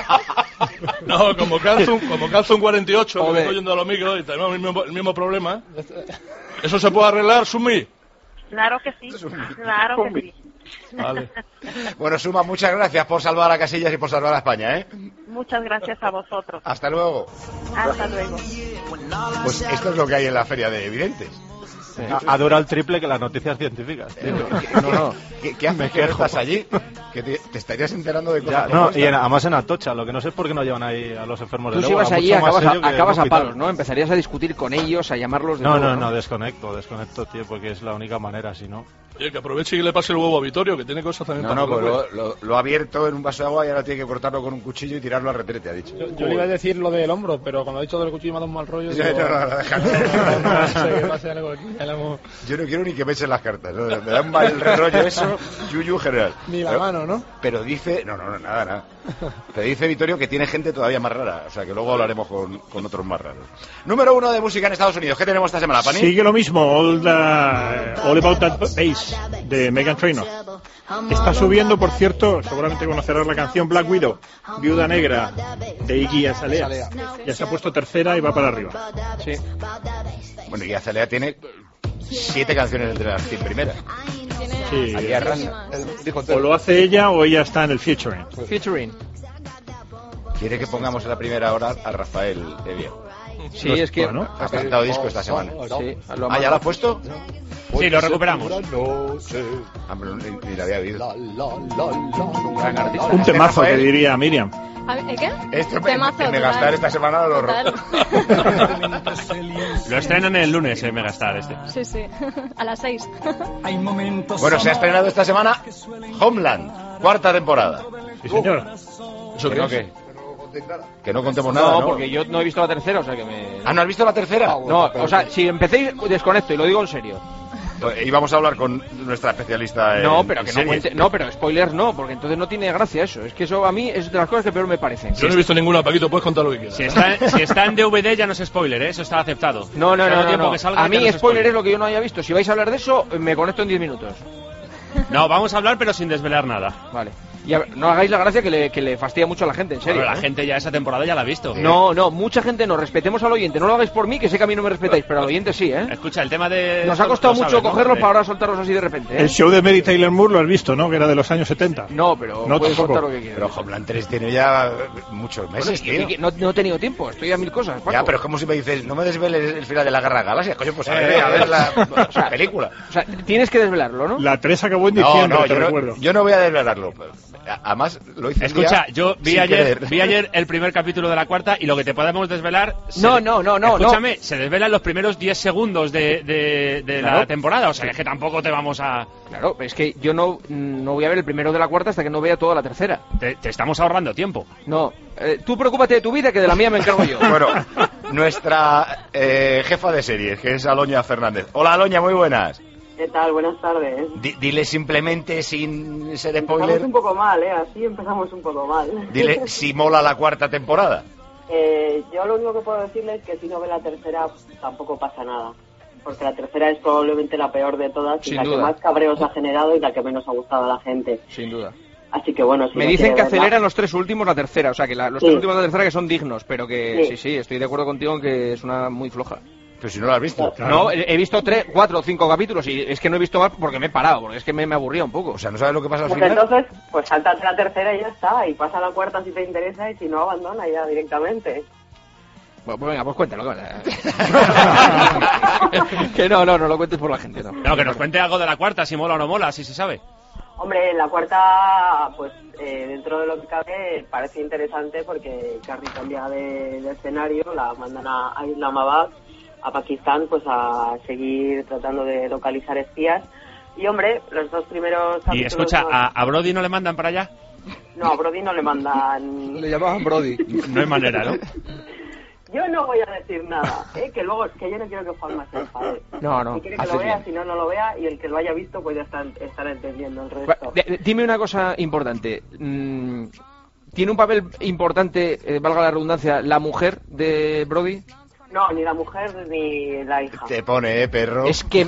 yo- no, como calzo, un- como calzo un cuarenta y ocho, que me Joder. estoy yendo a lo mío y tenemos el mismo, el mismo problema. ¿Eso se puede arreglar, Sumi? Claro que sí, claro que sí. Vale. Bueno, Suma, muchas gracias por salvar a Casillas y por salvar a España, ¿eh? Muchas gracias a vosotros. Hasta luego. Hasta luego. Pues esto es lo que hay en la Feria de Evidentes. Sí. Adora el triple que las noticias científicas. Eh, no, no. ¿Qué, qué haces que no estás allí? Que te, te estarías enterando de cosas. Ya, no, y en, además en Atocha, lo que no sé es por qué no llevan ahí a los enfermos de Tú si ébola. vas allí acabas, a, acabas a palos, ¿no? ¿no? Empezarías a discutir con ellos, a llamarlos de No, todo, no, ¿no? no, desconecto, desconecto, tío, porque es la única manera, si no... Oye, que aproveche y le pase el huevo a Vittorio, que tiene cosas también No, para no, pues comer. lo, lo, lo ha abierto en un vaso de agua y ahora tiene que cortarlo con un cuchillo y tirarlo al retrete, ha dicho. Yo, yo le iba a decir lo del hombro, pero cuando ha dicho del cuchillo me ha dado un mal rollo. Sí, digo, no, no, no, déjalo. no sé qué pasa algo aquí, ya le hemos- Yo no quiero ni que me echen las cartas, ¿no? Me da un mal rollo eso, yuyu general. Ni la pero, mano, ¿no? Pero dice, no, no, no, nada, nada. Pero dice Vittorio que tiene gente todavía más rara, o sea que luego hablaremos con, con otros más raros. Número uno de música en Estados Unidos, ¿qué tenemos esta semana, Pani? Sigue lo mismo, All, the- All About That Bass de Meghan Trainor. Está subiendo, por cierto, seguramente conocerás la canción Black Widow, Viuda Negra, de Iggy Azalea. Ya se ha puesto tercera y va para arriba. Sí. Bueno, y Azalea tiene siete canciones entre las cien primeras. Sí. Ahí arrasa. O lo hace ella o ella está en el featuring. Featuring. Quiere que pongamos en la primera hora a Rafael Evia. Sí, es que... Bueno, ha presentado disco esta semana. Sí, ¿Ah, ya lo has puesto? Sí, lo recuperamos. Ah, pero ni, ni lo había oído. Gran artista. Un temazo que Rafael? diría Miriam. A ver, ¿eh, ¿Qué? Este Temazo, en Megastar total. esta semana lo Total. Lo estrenan el lunes en Megastar este. Sí, sí. A las seis. Bueno, se ha estrenado esta semana Homeland, cuarta temporada. Sí, señor. ¿Eso que no, que, que no contemos nada, No, ¿no? porque yo no he visto la tercera, o sea que me... Ah, ¿no has visto la tercera? No, o sea, si empecéis, desconecto y lo digo en serio. Y vamos a hablar con nuestra especialista en No, pero en que no series. cuente, no, pero spoilers no, porque entonces no tiene gracia eso. Es que eso a mí es de las cosas que peor me parecen. Yo no he visto ninguna, Paquito, puedes contar lo que quieras. Si está, si está en D V D ya no es spoiler, ¿eh? Eso está aceptado. No, no, Solo no, no, tiempo no. que salga A mí ya no es spoiler es lo que yo no haya visto. Si vais a hablar de eso, me conecto en diez minutos. No, vamos a hablar pero sin desvelar nada. Vale. Y a ver, no hagáis la gracia que le, que le fastidia mucho a la gente, en serio. Bueno, la ¿eh? gente ya esa temporada ya la ha visto. No, no, mucha gente no. Respetemos al oyente. No lo hagáis por mí, que sé que a mí no me respetáis, pero al oyente sí, ¿eh? Escucha, el tema de... Nos ha costado lo mucho sabes, ¿no? cogerlos Eh, para ahora soltarlos así de repente, ¿eh? El show de Mary Taylor Moore lo has visto, ¿no? Que era de los años setenta. No, pero No, puedes tampoco. contar lo que quieras. Pero Homeland tres tiene ya muchos Bueno, meses, y- tío. y- no, no he tenido tiempo, estoy a mil cosas, Paco. Ya, pero es como si me dices, no me desveles el final de la Guerra de Galaxias, coño, pues a ver, a ver la, o sea, película. O sea, tienes que desvelarlo, ¿no? La tres acabó en No, diciembre, no, te yo no, recuerdo. yo no voy a desvelarlo. Además, lo hice un Escucha, día yo vi sin ayer, querer. vi ayer el primer capítulo de la cuarta y lo que te podemos desvelar... se- No, no, no, no, Escúchame, se desvelan los primeros diez segundos de, de, de Claro. la temporada, o sea, es que tampoco te vamos a... Claro, es que yo no, no voy a ver el primero de la cuarta hasta que no vea toda la tercera. Te, te estamos ahorrando tiempo. No, eh, tú preocúpate de tu vida, que de la mía me encargo yo. Bueno, nuestra eh, jefa de series, que es Aloña Fernández. Hola, Aloña, muy buenas. ¿Qué tal? Buenas tardes. Di- dile simplemente, sin ser Empezamos spoiler, un poco mal, ¿eh? Así empezamos un poco mal. dile si mola la cuarta temporada. Eh, yo lo único que puedo decirles es que si no ve la tercera tampoco pasa nada. Porque la tercera es probablemente la peor de todas y Sin la duda. que más cabreos ha generado y la que menos ha gustado a la gente. Sin duda. Así que bueno, si Me no dicen quiere que verla- aceleran los tres últimos la tercera, o sea, que la- los Sí. tres últimos de la tercera que son dignos, pero que sí, Sí. sí, estoy de acuerdo contigo en que es una muy floja. Pero si no lo has visto. No, he he visto tres, cuatro o cinco capítulos y es que no he visto más porque me he parado, porque es que me, me aburría un poco. O sea, ¿no sabes lo que pasa al Pues final? entonces, pues saltate la tercera y ya está. Y pasa a la cuarta si te interesa y si no, abandona ya directamente. Bueno, pues venga, pues cuéntalo. Que no, no, no lo cuentes por la gente, no. No, que nos cuente algo de la cuarta, si mola o no mola, si se sabe. Hombre, la cuarta, pues eh, dentro de lo que cabe, parece interesante porque Carrie cambia de, de escenario, la mandan a, a Islamabad, a Pakistán, pues a seguir tratando de localizar espías. Y hombre, los dos primeros Y capítulos... escucha, no, ¿a, a Brody no le mandan para allá? no, a Brody no le mandan... Le llamaban Brody. No hay manera, ¿no? Yo no voy a decir nada, ¿eh? que luego, que yo no quiero que Juanma se enfade. No, no, Si quiere que haces lo vea, bien. si no, no lo vea, y el que lo haya visto, pues ya está, estará entendiendo el Va, resto. de- de- dime una cosa importante. Mm, ¿Tiene un papel importante, eh, valga la redundancia, la mujer de Brody? No, ni la mujer ni la hija. Te pone, ¿eh, perro? Es que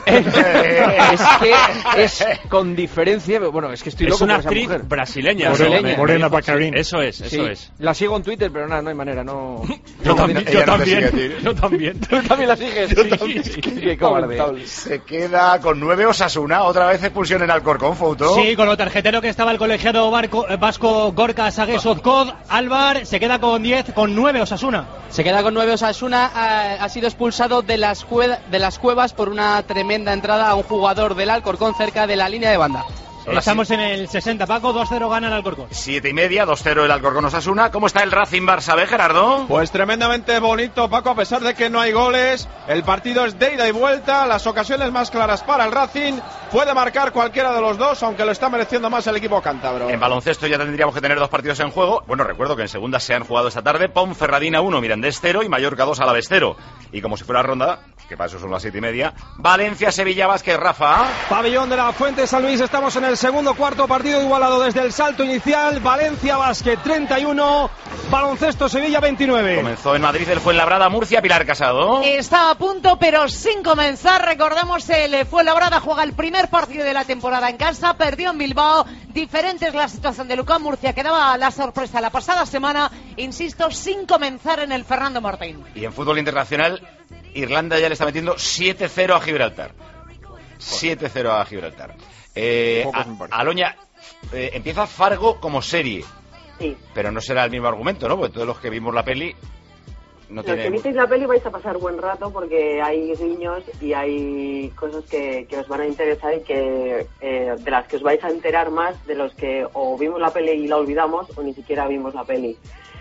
es que es con diferencia, bueno, es que estoy es loco una por esa actriz mujer. brasileña, brasileña. Morena Baccarin. Eso es, eso Sí, es. la sigo en Twitter, pero nada, no hay manera, no. Yo también, yo ella no te también, sigue a ti. yo también. Tú también la sigues. Yo Sí, también. sí, qué cobarde. Se queda con nueve Osasuna, otra vez expulsión en Alcorcón, Fouto. Sí, con lo tarjetero que estaba el colegiado barco, eh, vasco Gorka Sagues Ozcod, Álvar se queda con diez, con nueve Osasuna. Se queda con nueve Osasuna, ha, ha sido expulsado de las, cue- de las cuevas por una tremenda entrada a un jugador del Alcorcón cerca de la línea de banda. Estamos en el sesenta, Paco, dos cero gana el Alcorcón. Siete y media, dos cero el Alcorcón Osasuna. ¿Cómo está el Racing Barça B, Gerardo? Pues tremendamente bonito, Paco, a pesar de que no hay goles. El partido es de ida y vuelta, las ocasiones más claras para el Racing. Puede marcar cualquiera de los dos, aunque lo está mereciendo más el equipo cántabro. En baloncesto ya tendríamos que tener dos partidos en juego. Bueno, recuerdo que en segunda se han jugado esta tarde Ponferradina uno, Mirandés cero y Mallorca dos, Alavés cero. Y como si fuera ronda, que para eso son las siete y media, Valencia-Sevilla Vázquez, Rafa. Pabellón de la Fuente San Luis, estamos en el segundo cuarto, partido igualado desde el salto inicial. Valencia Basket treinta y uno, Baloncesto Sevilla veintinueve. Comenzó en Madrid el Fuenlabrada, Murcia, Pilar Casado. Está a punto, pero sin comenzar. Recordemos, el Fuenlabrada juega el primer partido de la temporada en casa, perdió en Bilbao. Diferente es la situación de Lucán Murcia, que daba la sorpresa la pasada semana, insisto, sin comenzar en el Fernando Martín. Y en fútbol internacional, Irlanda ya le está metiendo siete cero a Gibraltar. siete cero a Gibraltar. Eh, a, Aloña, eh, empieza Fargo como serie. Sí. Pero no será el mismo argumento, ¿no? Porque todos los que vimos la peli no Los tiene... que visteis la peli vais a pasar buen rato porque hay guiños y hay cosas que, que os van a interesar y que eh, de las que os vais a enterar más de los que o vimos la peli y la olvidamos o ni siquiera vimos la peli.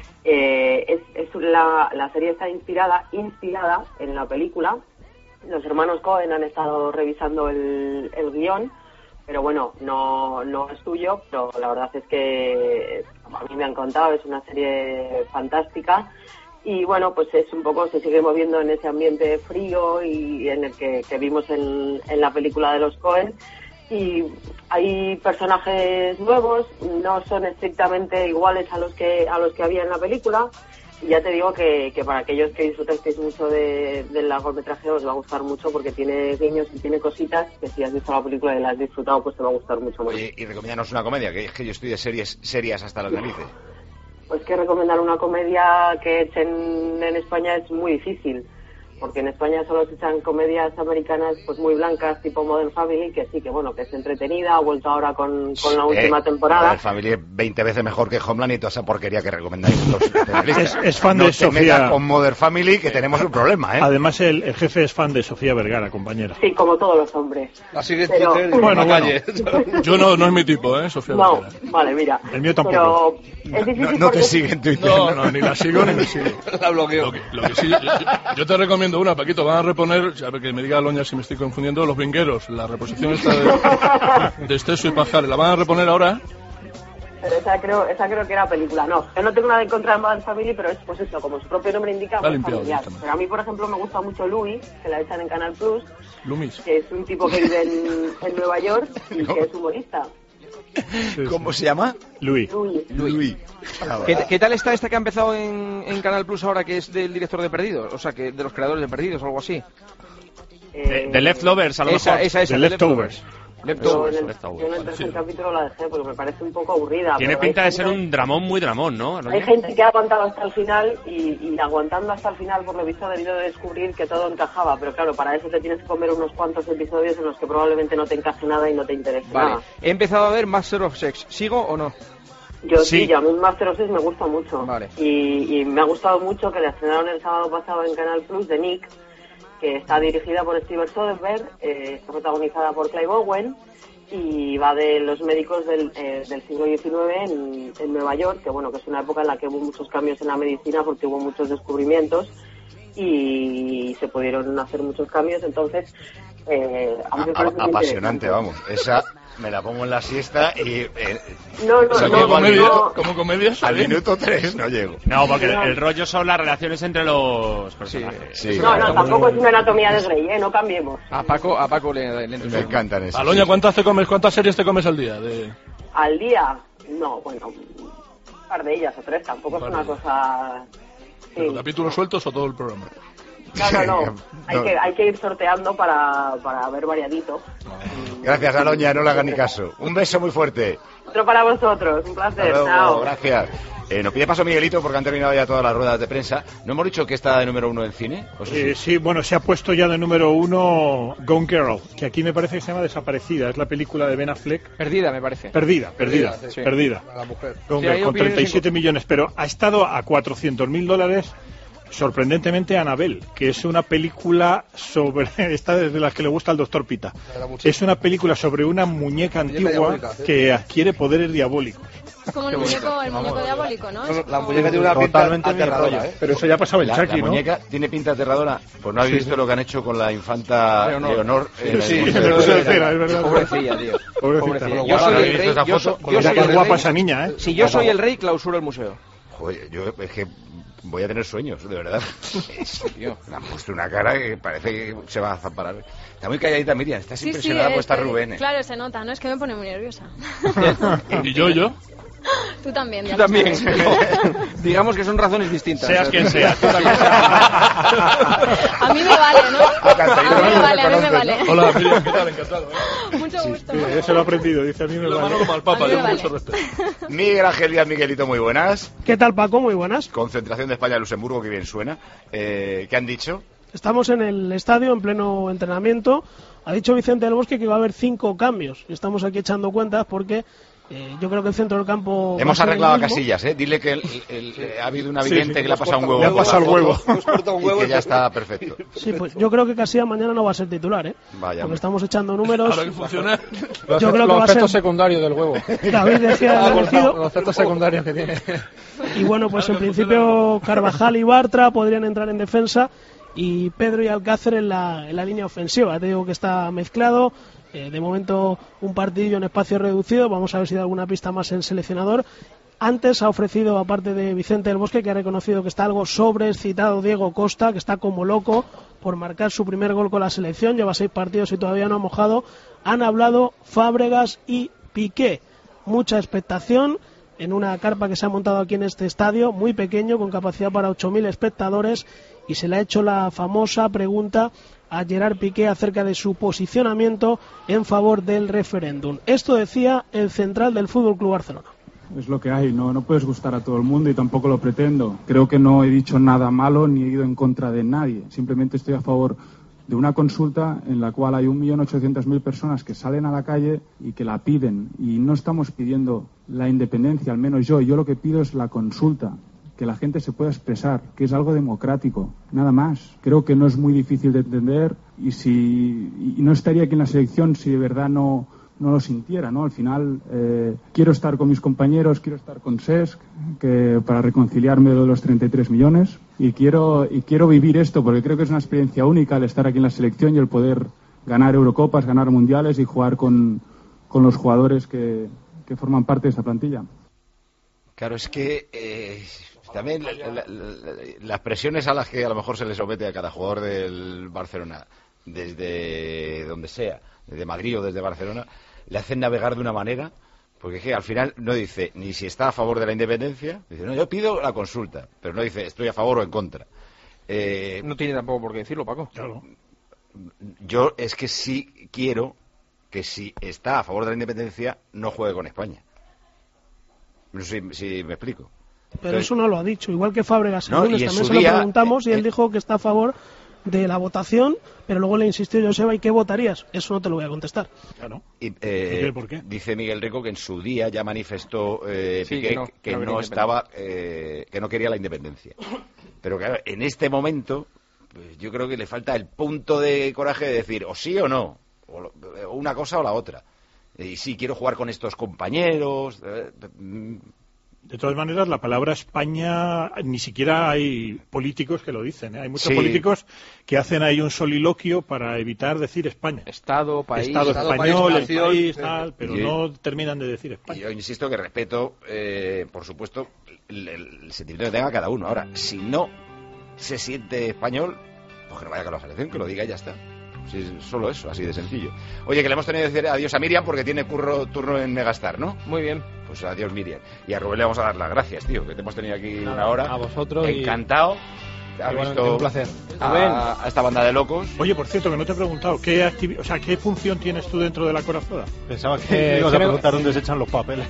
Eh, es, es la, la serie está inspirada inspirada en la película. Los hermanos Cohen han estado revisando el, el guión, pero bueno, no, no es suyo, pero la verdad es que a mí me han contado, es una serie fantástica y bueno, pues es un poco, se sigue moviendo en ese ambiente frío y en el que, que vimos en, en la película de los Cohen. Y hay personajes nuevos, no son estrictamente iguales a los que a los que había en la película. Y ya te digo que, que para aquellos que disfrutáis mucho de, del largometraje os va a gustar mucho porque tiene guiños y tiene cositas que si has visto la película y la has disfrutado pues te va a gustar mucho más. Oye, y recomiéndanos una comedia, que es que yo estoy de series serias hasta las narices. Pues que recomendar una comedia que echen en España es muy difícil. Porque en España solo se echan comedias americanas pues muy blancas, tipo Modern Family, que sí, que bueno, que es entretenida, ha vuelto ahora con, con la última eh, temporada. Modern Family es veinte veces mejor que Homeland y toda esa porquería que recomendáis los es, es fan no de te Sofía. metas con Modern Family, que tenemos un problema, ¿eh? Además, el, el jefe es fan de Sofía Vergara, compañera. Sí, como todos los hombres. La sigue en Pero... Twitter y Bueno, por la bueno. calle. Yo no, no es mi tipo, ¿eh, Sofía No, Vergara. vale, mira. El mío tampoco. Pero es difícil No, no porque... te sigue en Twitter. No, no, ni la sigo ni me sigue. La bloqueo. Lo que, lo que sí, yo, yo- yo te recomiendo una, Paquito, van a reponer, a ver que me diga Aloña si me estoy confundiendo, Los Vingueros, la reposición esta de, de Esteso y Pajares, la van a reponer ahora. Pero esa creo, esa creo que era película. No, yo no tengo nada en contra de Modern Family, pero es pues eso, como su propio nombre indica, La ha muy limpiado familiar. directamente. Pero a mí, por ejemplo, me gusta mucho Louis, que la echan en Canal Plus, Lumis. que es un tipo que vive en, en Nueva York y que es humorista. ¿Cómo se llama? Luis. Louis. Luis. ¿Qué, qué tal está esta que ha empezado en, en Canal Plus ahora, que es del director de Perdidos? O sea, que de los creadores de Perdidos o algo así. De, de Leftovers, a lo Esa, mejor. esa, esa, The de Leftovers. Yo Leftovers. en, el, yo en el tercer capítulo la dejé porque me parece un poco aburrida. Tiene pero pinta hay de ser gente- un dramón muy dramón, ¿no? Hay gente que ha aguantado hasta el final y, y aguantando hasta el final, por lo visto, ha debido de descubrir que todo encajaba. Pero claro, para eso te tienes que comer unos cuantos episodios en los que probablemente no te encaje nada y no te interese Vale. nada. He empezado a ver Master of Sex. ¿Sigo o no? Yo Sí. sí, yo a mí Master of Sex me gusta mucho. Vale. Y, y me ha gustado mucho que la estrenaron el sábado pasado en Canal Plus de Nick, que está dirigida por Steven Soderbergh, eh, está protagonizada por Clive Owen y va de los médicos del, eh, del siglo diecinueve en, en Nueva York, que bueno, que es una época en la que hubo muchos cambios en la medicina porque hubo muchos descubrimientos y se pudieron hacer muchos cambios, entonces eh, a mí me parece muy Apasionante, interesante. vamos. Esa me la pongo en la siesta y... Eh, No, no, O sea, no, como comedia, no. como comedia, está al bien. minuto tres no llego. No, porque el, No. el rollo son las relaciones entre los personajes. Sí. No, no, tampoco es una anatomía de Grey, ¿eh? No cambiemos. A Paco, a Paco le, le Me entusiasma. encantan esas. Aloña, ¿cuántas, te comes, ¿cuántas series te comes al día? De... Al día, no, bueno, un par de ellas o tres, tampoco Un es par una de cosa... Sí. ¿Pero capítulos sueltos o todo el programa? No, no, no. Hay que, hay que ir sorteando para, para ver variadito. Gracias, Aloña, no le hagan ni caso. Un beso muy fuerte. Otro para vosotros, un placer. Hasta luego, Chao. gracias. Eh, nos pide paso Miguelito porque han terminado ya todas las ruedas de prensa. ¿No hemos dicho que está de número uno en cine? ¿O sí? Eh, sí, bueno, se ha puesto ya de número uno Gone Girl, que aquí me parece que se llama Desaparecida. Es la película de Ben Affleck. Perdida, me parece. Perdida, perdida, Perdida, sí. perdida. A la mujer. Gone Sí, Girl, hay con treinta y siete opiniones- millones, pero ha estado a cuatrocientos mil dólares. Sorprendentemente, Annabelle, que es una película sobre... Esta es de las que le gusta al doctor Pita. Es una película sobre una muñeca antigua diabólica, ¿sí? que adquiere poderes diabólicos. Es como el muñeco, el muñeco diabólico, ¿no? Es La como- muñeca tiene una pinta Totalmente mi aterradora, rollo. ¿eh? Pero eso ya pasaba en La, Chucky, la ¿no? muñeca tiene pinta aterradora. Pues no habéis Sí, visto sí. lo que han hecho con la infanta Leonor. Leonor. en el Sí, Museo en el de Museo de Cera. Cera, es verdad. Pobrecilla, tío. Pobrecita. Pobrecilla. Yo Yo soy ¿habéis el visto rey. esa Yo, foto? so- yo Mira soy qué el guapa rey. esa niña, ¿eh? Si yo soy el rey, clausuro el museo. Joder, yo es que voy a tener sueños, de verdad. Es, tío, me han puesto una cara que parece que se va a zamparar. Está muy calladita Miriam, estás Sí, sí, impresionada por estar estoy- Rubén. ¿eh? Claro, se nota, ¿no? Es que me pone muy nerviosa. Y yo, yo. Tú también, ya Tú lo también. sabes. Digamos que son razones distintas. Seas quien seas. A mí me vale, ¿no? A mí me vale, a mí me vale. Hola, Miriam, ¿qué tal? Encantado. ¿eh? Mucho gusto. Sí, eso lo he aprendido, dice a mí me La vale. mano como al A Papa, mí yo me con vale. mucho respeto. Miguel Ángel Díaz, Miguelito, muy buenas. ¿Qué tal, Paco? Muy buenas. Concentración de España-Luxemburgo, que bien suena. Eh, ¿Qué han dicho? Estamos en el estadio en pleno entrenamiento. Ha dicho Vicente del Bosque que va a haber cinco cambios. Estamos aquí echando cuentas porque eh, yo creo que el centro del campo... va a Hemos ser el arreglado a mismo. Casillas, ¿eh? Dile que el- el- el- ha habido una Sí, vidente sí, que le ha pasado un huevo. Le ha pasado el huevo. Y que ya está perfecto. Sí, pues yo creo que Casillas mañana no va a ser titular, ¿eh? Vaya. Porque estamos echando números. Ahora que funciona. Yo creo que va a ser... secundarios del huevo. David decía el elegido. Los efectos secundarios que tiene. Y bueno, pues en principio Carvajal y Bartra podrían entrar en defensa y Pedro y Alcácer en la, en la línea ofensiva. Te digo que está mezclado. Eh, de momento un partidillo en espacio reducido. Vamos a ver si da alguna pista más el seleccionador. Antes ha ofrecido, aparte de Vicente del Bosque, que ha reconocido que está algo sobreexcitado Diego Costa, que está como loco por marcar su primer gol con la selección. Lleva seis partidos y todavía no ha mojado. Han hablado Fábregas y Piqué. Mucha expectación en una carpa que se ha montado aquí en este estadio, muy pequeño, con capacidad para ocho mil espectadores, y se le ha hecho la famosa pregunta a Gerard Piqué acerca de su posicionamiento en favor del referéndum. Esto decía el central del F C Barcelona. Es lo que hay, no, no puedes gustar a todo el mundo y tampoco lo pretendo. Creo que no he dicho nada malo ni he ido en contra de nadie. Simplemente estoy a favor de una consulta en la cual hay un millón ochocientas mil personas que salen a la calle y que la piden. Y no estamos pidiendo la independencia, al menos yo. Yo lo que pido es la consulta, que la gente se pueda expresar, que es algo democrático, nada más. Creo que no es muy difícil de entender y, si, y no estaría aquí en la selección si de verdad no... no lo sintiera, ¿no? Al final eh, quiero estar con mis compañeros, quiero estar con Cesc, que para reconciliarme de los treinta y tres millones y quiero y quiero vivir esto porque creo que es una experiencia única el estar aquí en la selección y el poder ganar Eurocopas, ganar mundiales y jugar con, con los jugadores que, que forman parte de esta plantilla. Claro, es que eh, también la- la- la- las presiones a las que a lo mejor se le somete a cada jugador del Barcelona, desde donde sea, desde Madrid o desde Barcelona, le hacen navegar de una manera, porque es que al final no dice ni si está a favor de la independencia, dice, no, yo pido la consulta, pero no dice estoy a favor o en contra. Eh, No tiene tampoco por qué decirlo, Paco. Claro. yo es que sí quiero que si está a favor de la independencia no juegue con España. No sé si, si me explico. Pero Entonces, eso no lo ha dicho, igual que Fábregas el No, lunes y en también su se día, lo preguntamos y eh, él dijo que está a favor de la votación, pero luego le insistió Joseba, ¿y qué votarías? Eso no te lo voy a contestar. Claro. Y, eh, ¿Por qué? dice Miguel Rico que en su día ya manifestó eh, Sí, Piqué que no, que que no no, quería estaba, eh, que no quería la independencia. Pero claro, en este momento, pues, yo creo que le falta el punto de coraje de decir o sí o no, o, lo- o una cosa o la otra. Y sí, quiero jugar con estos compañeros. eh, mm, De todas maneras, la palabra España, ni siquiera hay políticos que lo dicen, ¿eh? Hay muchos Sí. políticos que hacen ahí un soliloquio para evitar decir España. Estado, país. Estado, Estado, español, país, el nación. país, tal, pero Y- no terminan de decir Y España. yo insisto que respeto, eh, por supuesto, el, el sentimiento que tenga cada uno. Ahora, si no se siente español, pues que no vaya con la selección, que lo diga y ya está. Sí, es solo eso, así de sencillo. Oye, que le hemos tenido que decir adiós a Miriam porque tiene curro, turno en Megastar, ¿no? Muy bien. Pues adiós, Miriam. Y a Rubén le vamos a dar las gracias, tío, que te hemos tenido aquí Nada, una hora. a vosotros y- Encantado. has Igualmente, visto un placer. a, a esta banda de locos. Oye, por cierto, que no te he preguntado, ¿qué activi- o sea, ¿qué función tienes tú dentro de la Corazada? Pensaba que Eh, ibas a creo- preguntar dónde se echan los papeles.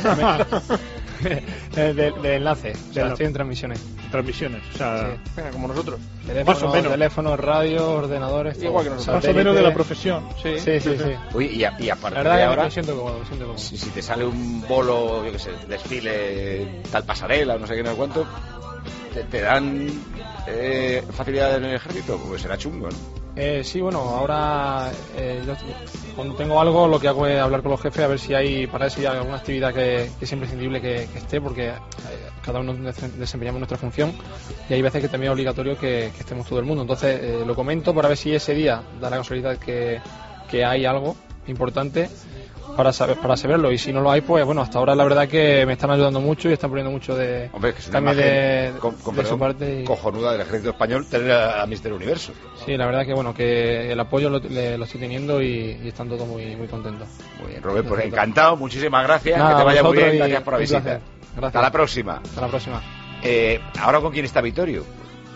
de, de- de enlace, de sea, estoy en transmisiones. Transmisiones, o sea, Sí. Como nosotros. Teléfono, Más o menos. Teléfonos, radio, ordenadores. todo. Igual que nosotros. más o menos de la profesión. Sí, sí, sí. sí. Oye, y a, y a partir La verdad de que ahora, me siento cómodo, me siento cómodo. si, si te sale un bolo, yo qué sé, desfile, tal pasarela, no sé qué, no sé cuánto, te, te dan eh, facilidades en el ejército, pues será chungo, ¿no? Eh, sí, bueno, ahora eh, yo, cuando tengo algo lo que hago es hablar con los jefes a ver si hay, para eso, si hay alguna actividad que, que es imprescindible que, que esté, porque eh, cada uno des- desempeñamos nuestra función y hay veces que también es obligatorio que, que estemos todo el mundo. Entonces eh, lo comento para ver si ese día da la casualidad que, que hay algo importante para saber, para saberlo, y si no lo hay, pues bueno, hasta ahora la verdad que me están ayudando mucho y están poniendo mucho de, Hombre, que es una también de, imagen con, con de perdón, su parte. Y- cojonuda del ejército español tener a, a mister Universo. Sí, la verdad que bueno, que el apoyo lo, le- lo estoy teniendo y, y están todos muy, muy contentos. Muy bien, Robert, pues encantado, muchísimas gracias, Nada, que te vaya muy vosotros bien, y gracias por la un visita. placer. Gracias. Hasta la próxima. Hasta la próxima. Eh, ¿Ahora con quién está Vittorio?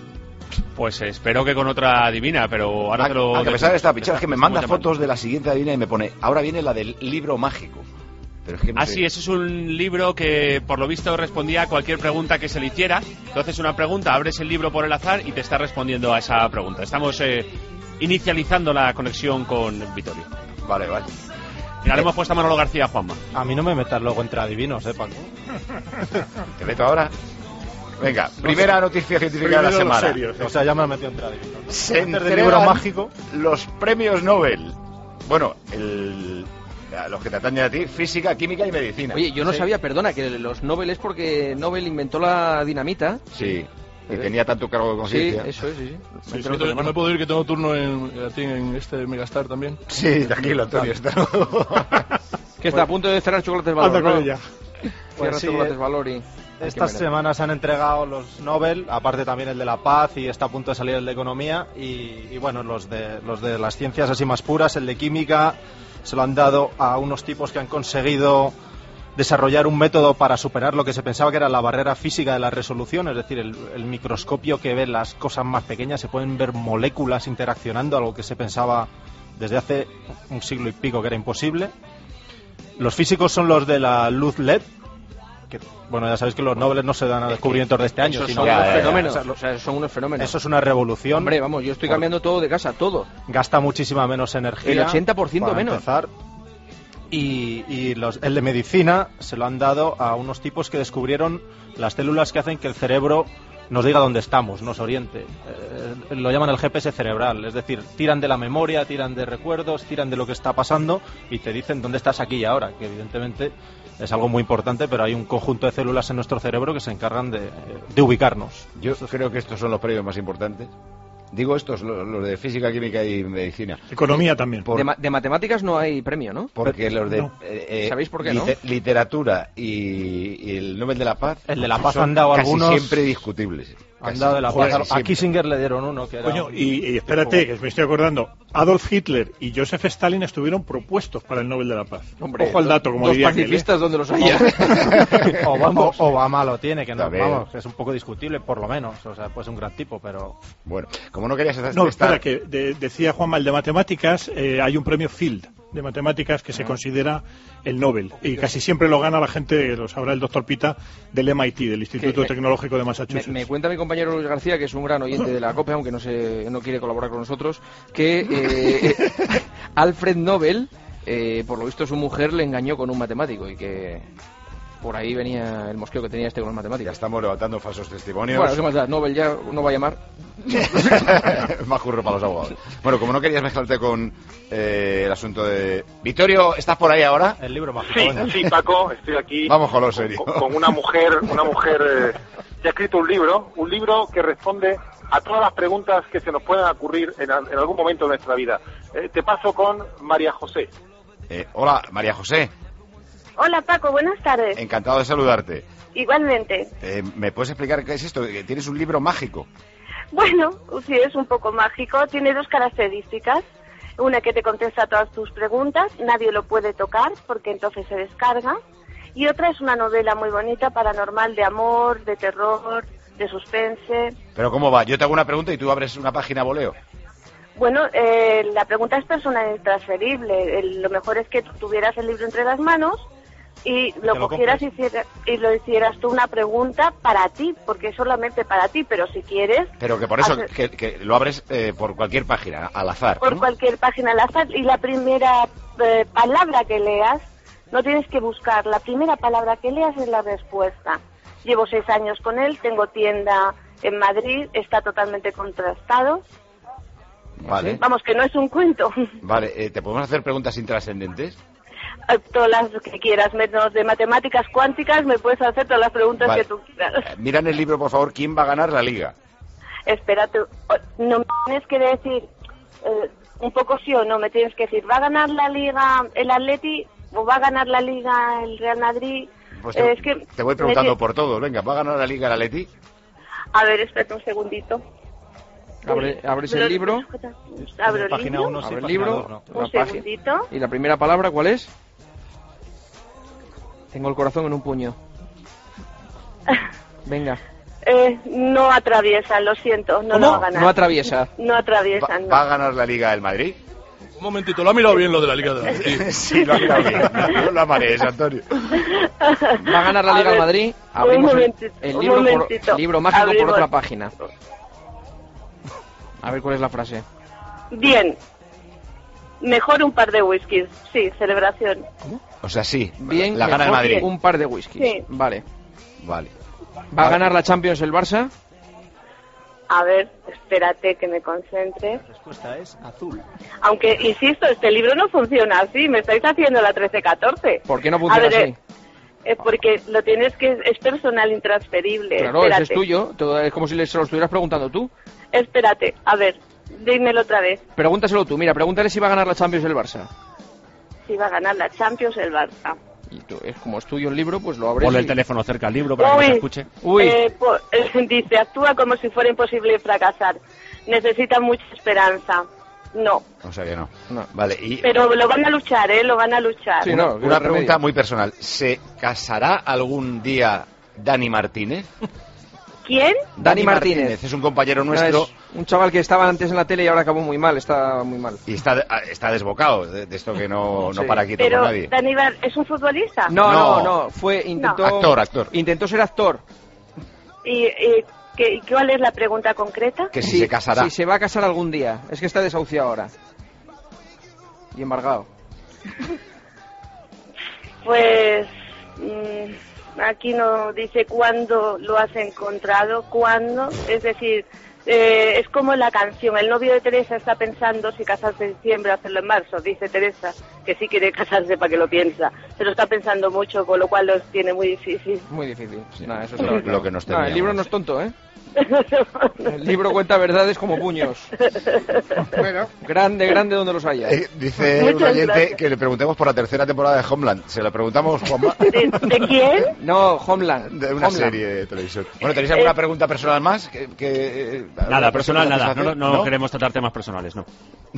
Pues espero que con otra divina, pero ahora Ah, te lo... a que me sale esta pichada, es que me manda Estamos fotos de la siguiente divina y me pone, ahora viene la del libro mágico. Pero es que no Ah, sé. sí, ese es un libro que por lo visto respondía a cualquier pregunta que se le hiciera. Entonces una pregunta, abres el libro por el azar y te está respondiendo a esa pregunta. Estamos eh, inicializando la conexión con Vittorio. Vale, vale. Mira, le hemos puesto a Manolo García a Juanma. A mí no me metas luego entre adivinos, eh, Paco. ¿Te meto ahora? Venga, primera noticia científica de la Primero los semana. serios, o sea, ya me he metido entre adivinos. Se Antes del entregan libro mágico. los premios Nobel. Bueno, el, a los que te atañen a ti, física, química y medicina. Oye, yo no Sí. sabía, perdona, que los Nobel es porque Nobel inventó la dinamita. Sí, y tenía tanto cargo de Sí, conciencia. eso es, sí. sí. Sí, Me sí, entero no, de no me mano. puedo ir, que tengo turno en, en, en este Megastar también. Sí, tranquilo, Antonio. Hasta luego. Que está a punto de cerrar Chocolates Valor, Anda con ¿no? ella. Cierra Pues sí, Chocolates eh, Valor y... Estas semanas se han entregado los Nobel, aparte también el de la paz, y está a punto de salir el de economía, y, y bueno, los de, los de las ciencias así más puras, el de química, se lo han dado a unos tipos que han conseguido desarrollar un método para superar lo que se pensaba que era la barrera física de la resolución, es decir, el, el microscopio que ve las cosas más pequeñas, se pueden ver moléculas interaccionando, algo que se pensaba desde hace un siglo y pico que era imposible. Los físicos son los de la luz L E D, que, bueno, ya sabéis que los Nobel no se dan a descubrimientos de este año, Esos sino son unos que- fenómenos, o sea, lo- o sea, son unos fenómenos. eso es una revolución. Hombre, vamos, yo estoy cambiando todo de casa, todo. Gasta muchísima menos energía. El ochenta por ciento para menos. empezar. Y, y los, el de medicina se lo han dado a unos tipos que descubrieron las células que hacen que el cerebro nos diga dónde estamos, nos oriente. Eh, lo llaman el G P S cerebral, es decir, tiran de la memoria, tiran de recuerdos, tiran de lo que está pasando y te dicen dónde estás aquí y ahora, que evidentemente es algo muy importante, pero hay un conjunto de células en nuestro cerebro que se encargan de, de ubicarnos. Yo creo que estos son los premios más importantes. Digo estos, los, los de física, química y medicina. Economía también. Por- De, ma- de matemáticas no hay premio, ¿no? Porque los de No. eh, eh, ¿Sabéis por qué, no? lite- literatura y, y el Nobel de la Paz, El de la paz son han dado casi algunos- siempre discutibles. Han Casi- dado de la joder, paz. A siempre. Kissinger le dieron uno. Que era Coño, un- y, y espérate, que me estoy acordando. Adolf Hitler y Joseph Stalin estuvieron propuestos para el Nobel de la Paz. Hombre, Ojo al dato, como dos diría aquel, ¿eh? pacifistas donde los haya. Obama, Obama lo tiene, que no, También. vamos, que es un poco discutible, por lo menos. O sea, pues un gran tipo, pero. Bueno, como no querías estar... No, espera, que de- decía Juanma, el de matemáticas, eh, hay un premio Field de matemáticas que se considera el Nobel. Y casi siempre lo gana la gente, lo sabrá el doctor Pita, del M I T, del Instituto me- Tecnológico de Me, Massachusetts. me cuenta mi compañero Luis García, que es un gran oyente de la COPE, aunque no se, no quiere colaborar con nosotros, que eh, Alfred Nobel, eh, por lo visto su mujer le engañó con un matemático y que por ahí venía el mosqueo que tenía este con las Ya matemáticas. estamos levantando falsos testimonios. Bueno, ¿qué más da? Nobel ya no va a llamar. Más curro para los abogados. Bueno, como no querías mezclarte con eh, el asunto de... Vittorio, ¿estás por ahí ahora? El libro mágico. Sí, venga. sí, Paco, estoy aquí. Vamos con lo serio. Con, con una mujer, una mujer eh, que ha escrito un libro, un libro que responde a todas las preguntas que se nos puedan ocurrir en, al- en algún momento de nuestra vida. Eh, te paso con María José. Eh, hola, María José. Hola Paco, buenas tardes. Encantado de saludarte. Igualmente. Eh, ¿Me puedes explicar qué es esto? Que tienes un libro mágico. Bueno, sí, es un poco mágico. Tiene dos características. Una que te contesta todas tus preguntas, nadie lo puede tocar porque entonces se descarga. Y otra es una novela muy bonita, paranormal, de amor, de terror, de suspense. Pero ¿cómo va? Yo te hago una pregunta y tú abres una página a voleo. Bueno, eh, la pregunta es personal e intransferible. El- lo mejor es que tú tuvieras el libro entre las manos y lo, lo cogieras y, hiciera- y lo hicieras tú una pregunta para ti, porque es solamente para ti, pero si quieres... Pero que por eso, hacer- que, que lo abres eh, por cualquier página, al azar, por ¿no? cualquier página al azar y la primera eh, palabra que leas, no tienes que buscar, la primera palabra que leas es la respuesta. Llevo seis años con él, tengo tienda en Madrid, está totalmente contrastado. Vale, Vamos, que no es un cuento. vale. Eh, ¿Te podemos hacer preguntas intrascendentes? Eh, Todas las que quieras, menos de matemáticas cuánticas, me puedes hacer todas las preguntas Vale. que tú quieras. Eh, Mira en el libro, por favor, ¿quién va a ganar la Liga? Espérate, o- no me tienes que decir eh, un poco sí o no, me tienes que decir, ¿va a ganar la Liga el Atleti o va a ganar la Liga el Real Madrid? Pues Eh, te, es que te voy me preguntando tie- por todo. Venga, ¿va a ganar la Liga el Atleti? A ver, espérate un segundito. Abre, abres Pero- el libro. Abro el Página libro. uno, sí, Abre el página libro. dos, no. una Un página. segundito. ¿Y la primera palabra cuál es? Tengo el corazón en un puño. Venga. Eh, no atraviesan, lo siento, no ¿Cómo? lo va a ganar. No atraviesa. No ¿Va, atraviesan, no. va a ganar la Liga el Madrid? Un momentito, lo ha mirado bien lo de la Liga de la Atleti. Sí, lo ha mirado bien. No la marees, Antonio. Va a ganar la A Liga ver, al Madrid. un Abrimos el, momentito, el un libro, por, momentito. libro mágico Abrimos. por otra página. A ver cuál es la frase. Bien. Mejor un par de whiskies. Sí, celebración. O sea, sí, Bien, la gana el mejor Madrid. un par de whiskies. Sí. Vale. Vale. ¿Va a ganar la Champions el Barça? A ver, espérate que me concentre. La respuesta es azul. Aunque, insisto, este libro no funciona así. Me estáis haciendo la trece catorce. ¿Por qué no A funciona ver, así? eh, eh, porque lo tienes que... Es personal intransferible. Claro, espérate. ese es tuyo. Todo- Es como si le- se lo estuvieras preguntando tú. Espérate, a ver, dímelo otra vez. Pregúntaselo tú. Mira, pregúntale si va a ganar la Champions el Barça. Si va a ganar la Champions el Barça. Y tú, es como es tuyo el libro, pues lo abres. Ponle y- el teléfono cerca al libro para que no Uy. se escuche. Uy. Eh, po- dice, actúa como si fuera imposible fracasar. Necesita mucha esperanza. No, O sea que no. Vale, y pero lo van a luchar, ¿eh? Lo van a luchar. Sí, una, no, que una no pregunta remedio. muy personal. ¿Se casará algún día Dani Martínez? ¿Quién? Dani Martínez. es un compañero No, nuestro es un chaval que estaba antes en la tele y ahora acabó muy mal. Está muy mal. y está, está desbocado de, de esto que no, no Sí. para quieto Pero con nadie. Daníbal, ¿es un futbolista? No, No. no, no. Fue intentó. Actor, actor. Intentó ser actor. ¿Y, y qué- y cuál es la pregunta concreta? Que si se casará. Si se va a casar algún día. Es que está desahuciado ahora. Y embargado. Pues mm, aquí no dice cuándo lo has encontrado, cuándo, es decir, eh, es como la canción, el novio de Teresa está pensando si casarse en diciembre o hacerlo en marzo, dice Teresa, que sí quiere casarse para que lo piensa, pero está pensando mucho, con lo cual los tiene muy difícil. Muy difícil. Nah, eso Lo- está lo claro. que nos Nah, el temíamos. libro no es tonto, ¿eh? El libro cuenta verdades como puños. Bueno, Grande, grande donde los haya. Eh, dice Muchas un oyente gracias. que le preguntemos por la tercera temporada de Homeland. Se la preguntamos, Juanma, ¿De, de quién? No, Homeland. de una Homeland. serie de televisión. Bueno, ¿tenéis alguna Eh, pregunta personal más? Que, que, eh, Nada, alguna personal, pregunta nada. que No, hacer? no, queremos tratar temas personales, no.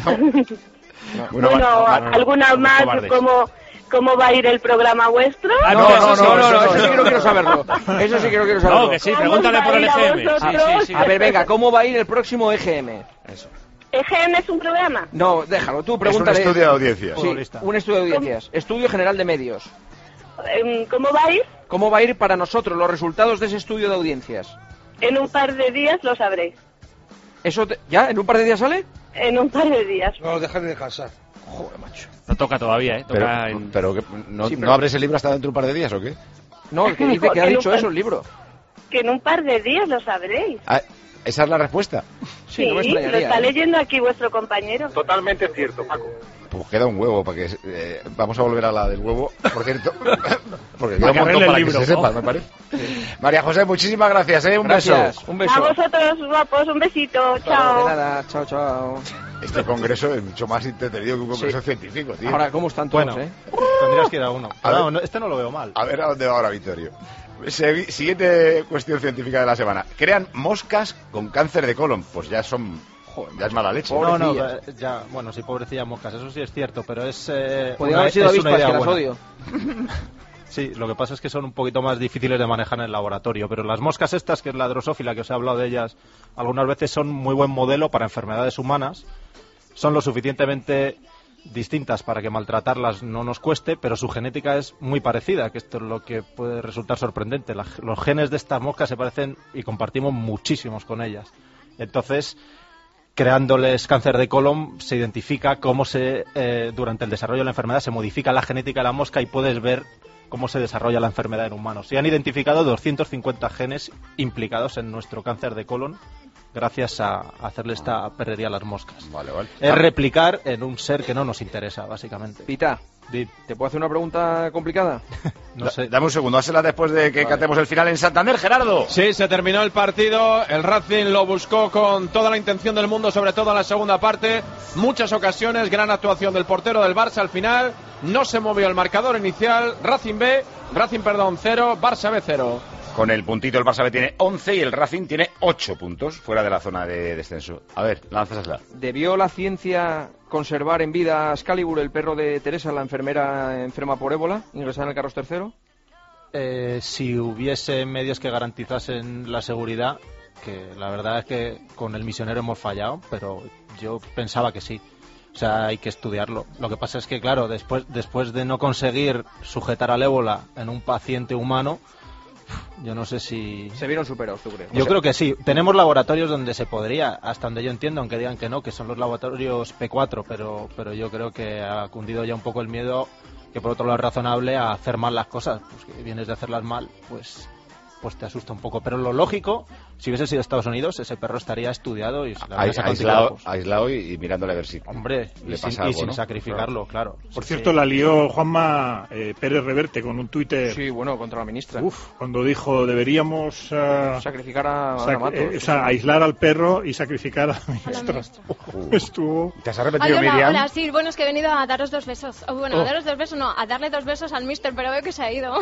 Bueno, va- no, no, ¿alguna no, más? cobardes. ¿Cómo, ¿Cómo va a ir el programa vuestro? Ah, No, no, no, eso no, sí, no, no, eso eso sí. sí que no quiero saberlo. Eso sí que no quiero saberlo. No, que sí, ¿Cómo pregúntale por el va a ir a E G M. Sí, sí, vosotros? sí. A ver, venga, ¿cómo va a ir el próximo E G M? Eso. ¿E G M es un programa? No, déjalo, tú Es un pregúntale. estudio de audiencias. Sí, un estudio de audiencias. Estudio general de medios. Em, ¿Cómo va a ir? ¿Cómo va a ir para nosotros los resultados de ese estudio de audiencias? En un par de días lo sabréis. ¿Eso te- ya? ¿En un par de días sale? En un par de días. no nos dejan descansar. Joder, macho. No toca todavía, ¿eh? Pero, Toca en... pero que- ¿no, Sí, pero- ¿no abres el libro hasta dentro de un par de días o qué? No, el que dice que ha En un dicho par- eso el libro. Que en un par de días lo sabréis. Ah, ¿esa es la respuesta? Sí, no me lo extrañaría. está ¿eh? leyendo aquí vuestro compañero. Totalmente cierto, Paco. Pues queda un huevo, para que eh, vamos a volver a la del huevo, por cierto, porque queda Para un que montón arregle el para libro, que se sepa, ¿no? me parece. María José, muchísimas gracias, ¿eh? Un Gracias, beso. un beso. A vosotros, guapos, un besito. De Chao. nada, chao, chao. Este congreso es mucho más entretenido que un congreso Sí. científico, tío. Ahora, ¿cómo están todos, Bueno, eh? tendrías que ir a uno. A No, ver. no, este no lo veo mal. A ver a dónde va ahora, Vittorio. Segui- Siguiente cuestión científica de la semana. Crean moscas con cáncer de colon. Pues ya son... Joder, ya es mala leche. No, no, Pobrecillas. eh, ya, bueno, sí, pobrecillas moscas, eso sí es cierto, pero es. Eh, Podría una- haber sido es una avispas, idea que las buena. odio. Sí, lo que pasa es que son un poquito más difíciles de manejar en el laboratorio, pero las moscas estas, que es la drosófila, que os he hablado de ellas algunas veces, son muy buen modelo para enfermedades humanas. Son lo suficientemente distintas para que maltratarlas no nos cueste, pero su genética es muy parecida, que esto es lo que puede resultar sorprendente. La, los genes de estas moscas se parecen y compartimos muchísimos con ellas. Entonces, creándoles cáncer de colon, se identifica cómo se eh, durante el desarrollo de la enfermedad se modifica la genética de la mosca y puedes ver cómo se desarrolla la enfermedad en humanos. Y han identificado doscientos cincuenta genes implicados en nuestro cáncer de colon gracias a hacerle esta perrería a las moscas. Vale, vale. Es replicar en un ser que no nos interesa, básicamente. Pita, ¿te puedo hacer una pregunta complicada? No sé. Dame un segundo, házela después de que vale. Catemos el final en Santander, Gerardo. Sí, se terminó el partido, el Racing lo buscó con toda la intención del mundo, sobre todo en la segunda parte, muchas ocasiones, gran actuación del portero del Barça al final, no se movió el marcador inicial, Racing B, Racing perdón, cero, Barça B cero. Con el puntito el Barça B tiene once y el Racing tiene ocho puntos fuera de la zona de descenso. A ver, lánzasela. ¿Debió la ciencia conservar en vida a Excalibur, el perro de Teresa, la enfermera enferma por ébola, ingresada en el Carlos tercero? Eh, si hubiese medios que garantizasen la seguridad, que la verdad es que con el misionero hemos fallado, pero yo pensaba que sí. O sea, hay que estudiarlo. Lo que pasa es que, claro, después, después de no conseguir sujetar al ébola en un paciente humano, yo no sé si... Se vieron superados, ¿tú crees? Yo o sea... creo que sí. Tenemos laboratorios donde se podría, hasta donde yo entiendo, aunque digan que no, que son los laboratorios P cuatro, pero, pero yo creo que ha cundido ya un poco el miedo, que por otro lado es razonable, a hacer mal las cosas. Pues que vienes de hacerlas mal, pues... pues te asusta un poco. Pero lo lógico, si hubiese sido Estados Unidos, ese perro estaría estudiado y se le habría sacado aislado, aislado y, y mirándole a ver si hombre le y pasa sin, algo, y sin ¿no? sacrificarlo, claro. Por sí, cierto, sí. la lió Juanma eh, Pérez Reverte con un Twitter. Sí, bueno, contra la ministra. Uf, cuando dijo deberíamos uh, sacrificar a, sac- a Matos. Eh, o sea, aislar al perro y sacrificar a la ministra. Uh, Estuvo. ¿Te has arrepentido, Ay, hola, Miriam? hola, sí, bueno, es que he venido a daros dos besos. Oh, bueno, Oh. a daros dos besos, no, a darle dos besos al mister, pero veo que se ha ido.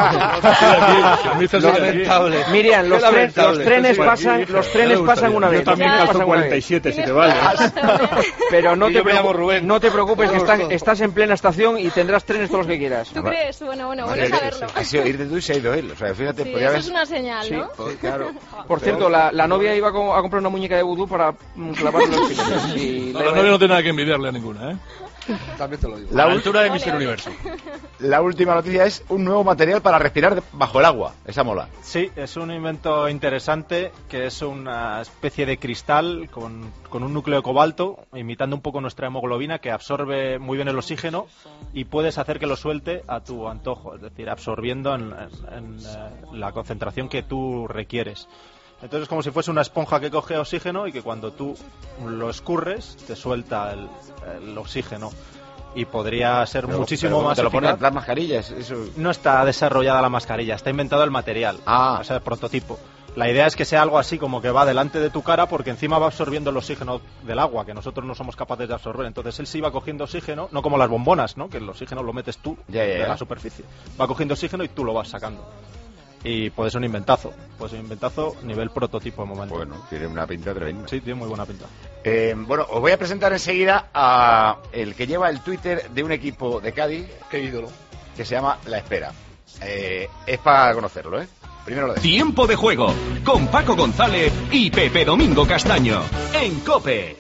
Lamentable. Miriam, los, tre- los trenes pasan, los trenes pasan una vez. Yo también calzo cuarenta y siete, si te vale. Pero no Y te, yo me llamo preocu- Rubén. no te preocupes, que están- estás en plena estación y tendrás trenes todos los que quieras. ¿Tú crees? Bueno, bueno, bueno Vale, saberlo. Ha sido irte tú y se ha ido él. O sea, fíjate, Sí, podría eso haber... es una señal, Sí, ¿no? pues, claro. Por cierto, la, la novia iba a, co- a comprar una muñeca de vudú para mm, clavarle los pies. Y No, la la iba- novia no tiene nada que envidiarle a ninguna, ¿eh? También te lo digo. La A la altura de ul- Mister Universo. La última noticia es un nuevo material para respirar de- bajo el agua. Esa mola. Sí, es un invento interesante que es una especie de cristal con, con un núcleo de cobalto, imitando un poco nuestra hemoglobina, que absorbe muy bien el oxígeno y puedes hacer que lo suelte a tu antojo, es decir, absorbiendo en, en- en, eh, la concentración que tú requieres. Entonces es como si fuese una esponja que coge oxígeno y que cuando tú lo escurres te suelta el, el oxígeno. Y podría ser Pero- muchísimo pero ¿cómo más te lo ponen eficaz. las mascarillas? Eso... No está desarrollada la mascarilla, está inventado el material, Ah. o sea, el prototipo. La idea es que sea algo así como que va delante de tu cara porque encima va absorbiendo el oxígeno del agua, que nosotros no somos capaces de absorber. Entonces él sí va cogiendo oxígeno, no como las bombonas, ¿no? Que el oxígeno lo metes tú Ya, ya, de ya. la superficie. Va cogiendo oxígeno y tú lo vas sacando. Y puede ser un inventazo, puede ser un inventazo nivel prototipo de momento. Bueno, tiene una pinta tremenda. Sí, tiene muy buena pinta. Eh, bueno, os voy a presentar enseguida a el que lleva el Twitter de un equipo de Cádiz. Qué ídolo. Que se llama La Espera. Eh, es para conocerlo, ¿eh? Primero lo de... Tiempo de juego con Paco González y Pepe Domingo Castaño en COPE.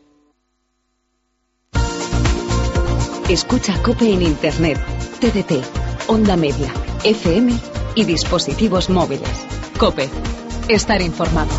Escucha COPE en Internet, T D T, Onda Media, F M y dispositivos móviles. COPE. Estar informado.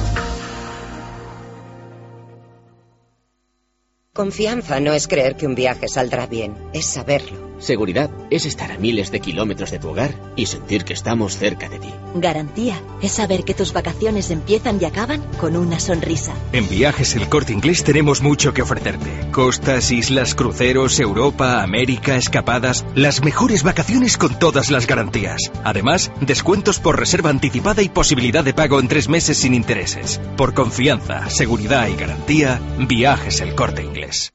Confianza no es creer que un viaje saldrá bien, es saberlo. Seguridad es estar a miles de kilómetros de tu hogar y sentir que estamos cerca de ti. Garantía es saber que tus vacaciones empiezan y acaban con una sonrisa. En Viajes El Corte Inglés tenemos mucho que ofrecerte. Costas, islas, cruceros, Europa, América, escapadas. Las mejores vacaciones con todas las garantías. Además, descuentos por reserva anticipada y posibilidad de pago en tres meses sin intereses. Por confianza, seguridad y garantía, Viajes El Corte Inglés.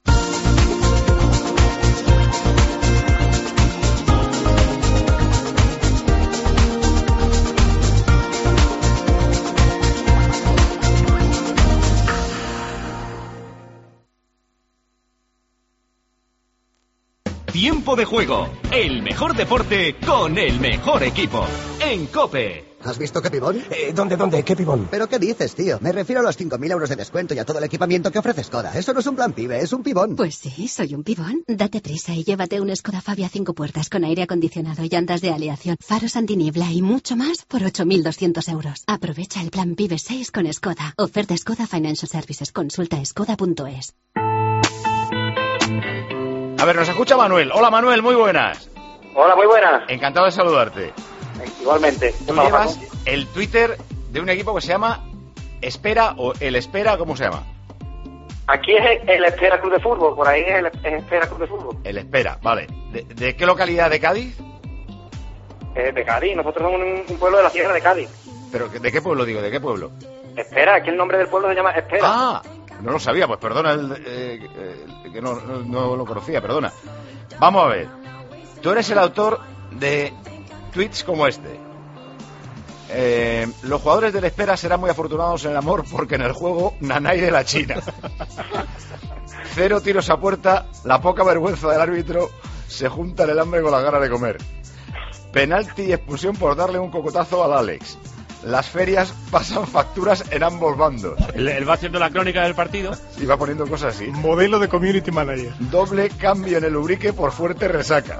Tiempo Tiempo de Juego, el mejor deporte con el mejor equipo. En COPE. ¿Has visto qué pibón? Eh, ¿Dónde, dónde? ¿Qué pibón? ¿Pero qué dices, tío? Me refiero a los cinco mil euros de descuento y a todo el equipamiento que ofrece Skoda. Eso no es un plan pibe, es un pibón. Pues sí, soy un pibón. Date prisa y llévate un Skoda Fabia cinco puertas con aire acondicionado, llantas de aleación, faros antiniebla y mucho más por ocho mil doscientos euros. Aprovecha el plan pibe seis con Skoda. Oferta Skoda Financial Services. Consulta skoda punto es. A ver, nos escucha Manuel. Hola Manuel, muy buenas. Hola, muy buenas. Encantado de saludarte. Igualmente. Tú llevas el Twitter de un equipo que se llama Espera o El Espera, ¿cómo se llama? Aquí es el Espera Club de Fútbol, por ahí es el Espera Club de Fútbol. El Espera, vale. ¿De, de qué localidad de Cádiz? Eh, de Cádiz, nosotros somos un, un pueblo de la Sierra de Cádiz. ¿Pero de qué pueblo digo? ¿De qué pueblo? Espera, aquí el nombre del pueblo se llama Espera. Ah, no lo sabía, pues perdona, el, eh, eh, que no, no, no lo conocía, perdona. Vamos a ver. Tú eres el autor de tweets como este. Eh, los jugadores del Espera serán muy afortunados en el amor porque en el juego Nanay de la China. Cero tiros a puerta, la poca vergüenza del árbitro se junta el hambre con las ganas de comer. Penalti y expulsión por darle un cocotazo al Alex. Las ferias pasan facturas en ambos bandos. Él, él va haciendo la crónica del partido. Y va poniendo cosas así. Modelo de community manager. Doble cambio en el ubrique por fuerte resaca.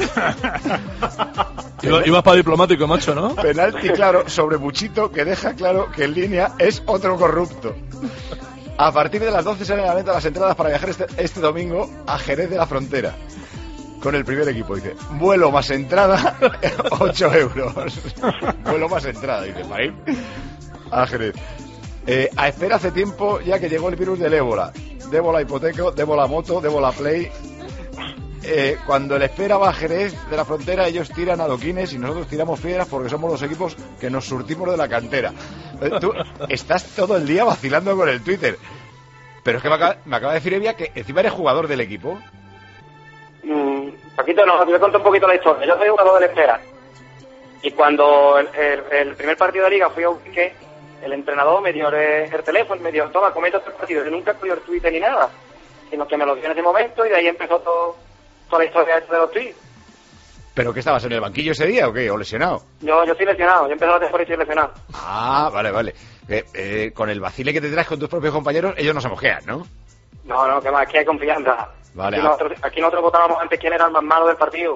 Iba, ibas para diplomático, macho, ¿no? Penalti claro sobre Buchito que deja claro que en línea es otro corrupto. A partir de las doce salen a la venta las entradas para viajar este, este domingo a Jerez de la Frontera. Con el primer equipo, dice, vuelo más entrada, ocho euros. Vuelo más entrada, dice, para ir a Jerez. Eh, a Espera hace tiempo ya que llegó el virus del ébola. Debo la hipoteca, debo la moto, debo la play. Eh, cuando el Espera va a Jerez de la Frontera, ellos tiran adoquines y nosotros tiramos piedras porque somos los equipos que nos surtimos de la cantera. Eh, tú estás todo el día vacilando con el Twitter. Pero es que me acaba, me acaba de decir Evia que encima eres jugador del equipo. Mm, Paquito, no, te voy a contar un poquito la historia. Yo soy jugador del Espera. Y cuando el, el, el primer partido de liga fui a Ubrique, el entrenador me dio el, el teléfono, me dijo, toma, comenta este partido. Yo nunca he podido el Twitter ni nada, sino que me lo dio en ese momento y de ahí empezó todo, toda la historia de los tweets. ¿Pero qué estabas en el banquillo ese día o qué? ¿O lesionado? Yo, yo estoy lesionado, yo empecé la temporada y estoy lesionado. Ah, vale, vale. Eh, eh, con el vacile que te traes con tus propios compañeros, ellos no se mojean, ¿no? No, no, que más, aquí hay confianza. Vale. Aquí, ah. nosotros, aquí nosotros votábamos antes quién era el más malo del partido.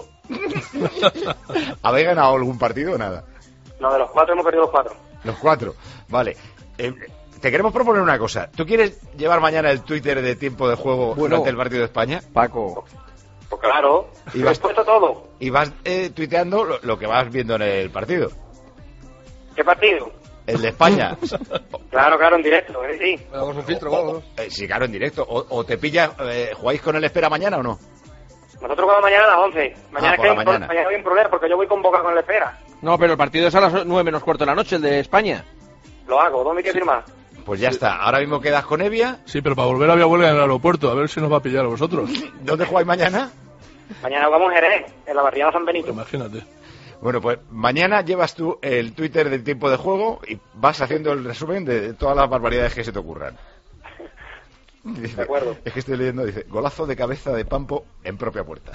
¿Habéis ganado algún partido o nada? No, de los cuatro hemos perdido los cuatro. Los cuatro, vale. Eh, te queremos proponer una cosa. ¿Tú quieres llevar mañana el Twitter de Tiempo de Juego bueno, durante el partido de España? Paco. Pues claro, y vas puesto todo. Y vas eh, tuiteando lo, lo que vas viendo en el partido. ¿Qué partido? El de España. Claro, claro, en directo, ¿eh? Sí. Vamos un filtro, vamos. Eh, sí, claro, en directo. ¿O, o te pillas, eh, jugáis con el Espera mañana o no? Nosotros jugamos mañana a las once. Mañana ah, es por que la mañana. mañana hay un problema porque yo voy convocado con el Espera. No, pero el partido es a las nueve menos cuarto de la noche, el de España. Lo hago, ¿dónde hay que firmar? Pues ya está, ahora mismo quedas con Evia. Sí, pero para volver había huelga en el aeropuerto, a ver si nos va a pillar a vosotros. ¿Dónde jugáis mañana? Mañana jugamos en Jerez, en la barriada San Benito. Imagínate. Bueno, pues mañana llevas tú el Twitter del Tiempo de Juego y vas haciendo el resumen de todas las barbaridades que se te ocurran. Dice, de acuerdo. Es que estoy leyendo, dice, golazo de cabeza de Pampo en propia puerta.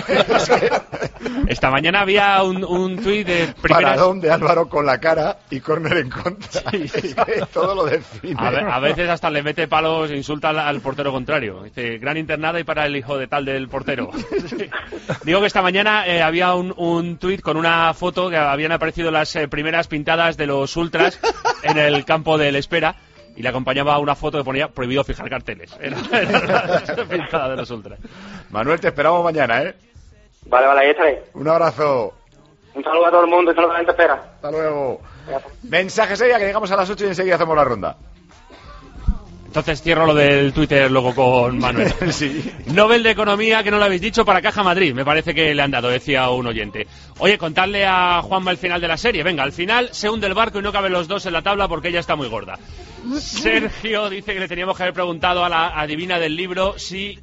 Esta mañana había un, un tuit de primeras... Paradón de Álvaro con la cara y córner en contra. Sí, sí. Todo lo define. A, ve, a veces hasta le mete palos e insulta al, al portero contrario. Dice, gran internada y para el hijo de tal del portero. Sí. Digo que esta mañana eh, había un, un tuit con una foto que habían aparecido las eh, primeras pintadas de los ultras en el campo del Espera. Y le acompañaba una foto que ponía prohibido fijar carteles. Era, era la pintada de los ultras. Manuel, te esperamos mañana, ¿eh? Vale, vale, ahí estaré. Un abrazo. Un saludo a todo el mundo y saludo a la gente espera. Hasta luego. Mensajes ella, que llegamos a las ocho y enseguida hacemos la ronda. Entonces cierro lo del Twitter luego con Manuel. Sí. Nobel de Economía, que no lo habéis dicho, para Caja Madrid. Me parece que le han dado, decía un oyente. Oye, contadle a Juanma el final de la serie. Venga, al final se hunde el barco y no caben los dos en la tabla porque ella está muy gorda. Sergio dice que le teníamos que haber preguntado a la adivina del libro si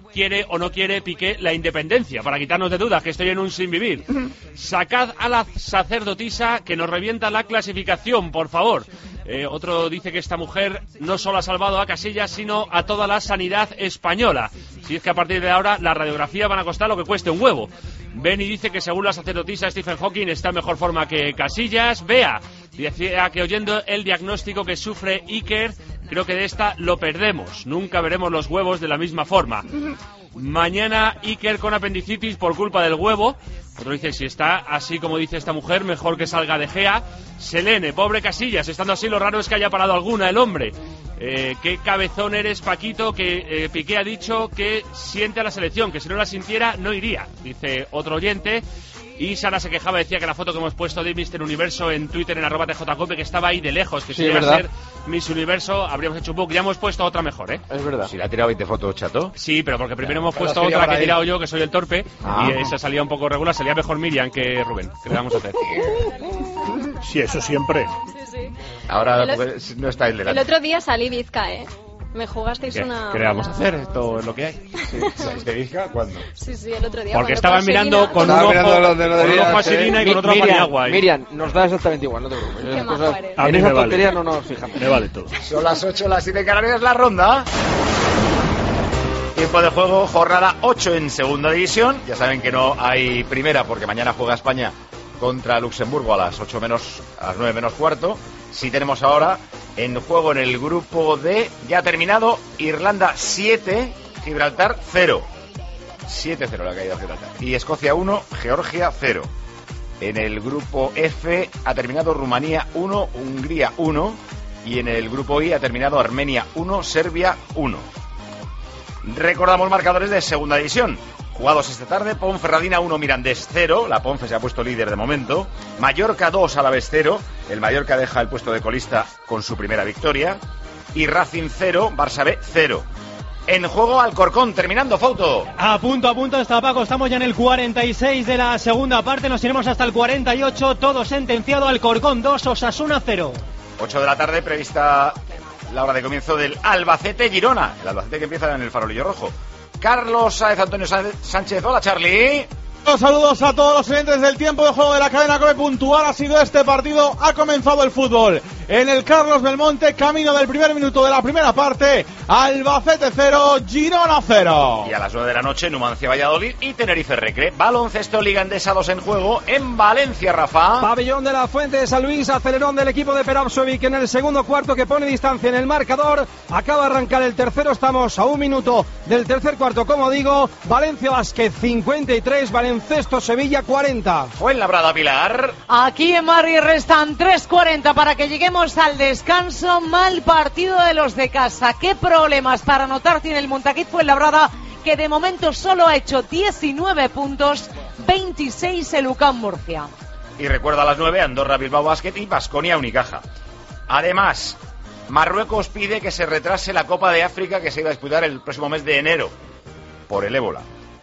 quiere o no quiere Piqué la independencia, para quitarnos de dudas, que estoy en un sin vivir. Sacad a la sacerdotisa que nos revienta la clasificación, por favor. Eh, otro dice que esta mujer no solo ha salvado a Casillas, sino a toda la sanidad española. Si es que a partir de ahora la radiografía van a costar lo que cueste un huevo. Benny dice que según la sacerdotisa Stephen Hawking está en mejor forma que Casillas. Bea decía que oyendo el diagnóstico que sufre Iker, creo que de esta lo perdemos. Nunca veremos los huevos de la misma forma. Mañana Iker con apendicitis por culpa del huevo. Otro dice, si está así como dice esta mujer, mejor que salga de Gea. Selene, pobre Casillas, estando así lo raro es que haya parado alguna el hombre. Eh, qué cabezón eres, Paquito, que eh, Piqué ha dicho que siente a la selección, que si no la sintiera no iría, dice otro oyente. Y Sara se quejaba, decía que la foto que hemos puesto de míster Universo en Twitter, en arroba tjcope, que estaba ahí de lejos, que sí, si iba a ser Miss Universo habríamos hecho un book. Ya hemos puesto otra mejor, ¿eh? Es verdad. Si le ha tirado veinte fotos, chato. Sí, pero porque primero hemos Pero puesto las otra que he ahí. tirado yo, que soy el torpe, Ah. y esa salía un poco regular, salía mejor Miriam que Rubén. ¿Qué le vamos a hacer? Sí, eso siempre. Ahora El o- pues, no está el El delante. otro día salí Vizca, ¿eh? Me jugasteis ¿Qué, una... ¿Qué le vamos a una- hacer? Esto es lo que hay. ¿De Vizca? ¿Cuándo? Sí, sí, el otro día. Porque cuando estaban conseguí mirando una- con un Estaba ojo, mirando lo de lo de con un ojo a Díaz, ¿eh? Sirina y con Mi- otro a Miriam, Paniagua. ¿eh? Miriam, nos da exactamente igual, no te preocupes. Qué Esas majo cosas- eres. A en mí esa me vale. tontería no nos fijamos. Me vale todo. Son las ocho, las siete Canarias, la ronda. Tiempo de juego, jornada ocho en segunda división. Ya saben que no hay primera porque mañana juega España contra Luxemburgo a las ocho menos, a las nueve menos cuarto. Sí tenemos ahora en juego en el grupo D, ya terminado, Irlanda siete, Gibraltar cero. siete cero la caída de Gibraltar. Y Escocia uno, Georgia cero. En el grupo F ha terminado Rumanía uno, Hungría uno. Y en el grupo I ha terminado Armenia uno, Serbia uno. Recordamos marcadores de segunda división. Jugados esta tarde, Ponferradina uno, Mirandés cero. La Ponfe se ha puesto líder de momento. Mallorca dos, Alavés cero. El Mallorca deja el puesto de colista con su primera victoria. Y Racing cero, Barça B cero. En juego Alcorcón, terminando, Fauto. A punto, a punto está Paco, estamos ya en el cuarenta y seis de la segunda parte, nos iremos hasta el cuarenta y ocho, todo sentenciado, Alcorcón dos, Osasuna cero. ocho de la tarde, prevista la hora de comienzo del Albacete-Girona. El Albacete que empieza en el Farolillo Rojo. Carlos Sáez, Antonio Sánchez, hola Charlie. Saludos a todos los oyentes del tiempo de juego de la cadena COPE. Puntual ha sido este partido, ha comenzado el fútbol en el Carlos Belmonte, camino del primer minuto de la primera parte. Albacete cero, Girona cero. Y a las nueve de la noche, Numancia Valladolid y Tenerife Recre. Baloncesto Liga Endesa dos en juego en Valencia, Rafa. Pabellón de la Fuente de San Luis, acelerón del equipo de Peravsovic en el segundo cuarto que pone distancia en el marcador. Acaba de arrancar el tercero, estamos a un minuto del tercer cuarto, como digo. Valencia Basket cincuenta y tres, Baloncesto Sevilla cuarenta. Fuenlabrada Pilar. Aquí en Madrid restan tres cuarenta para que lleguemos al descanso. Mal partido de los de casa. Qué problemas para anotar tiene el Montaquit Fuenlabrada, que de momento solo ha hecho diecinueve puntos, veintiséis el U C A M Murcia. Y recuerda a las nueve, Andorra Bilbao Basket y Baskonia Unicaja. Además, Marruecos pide que se retrase la Copa de África que se iba a disputar el próximo mes de enero por el ébola.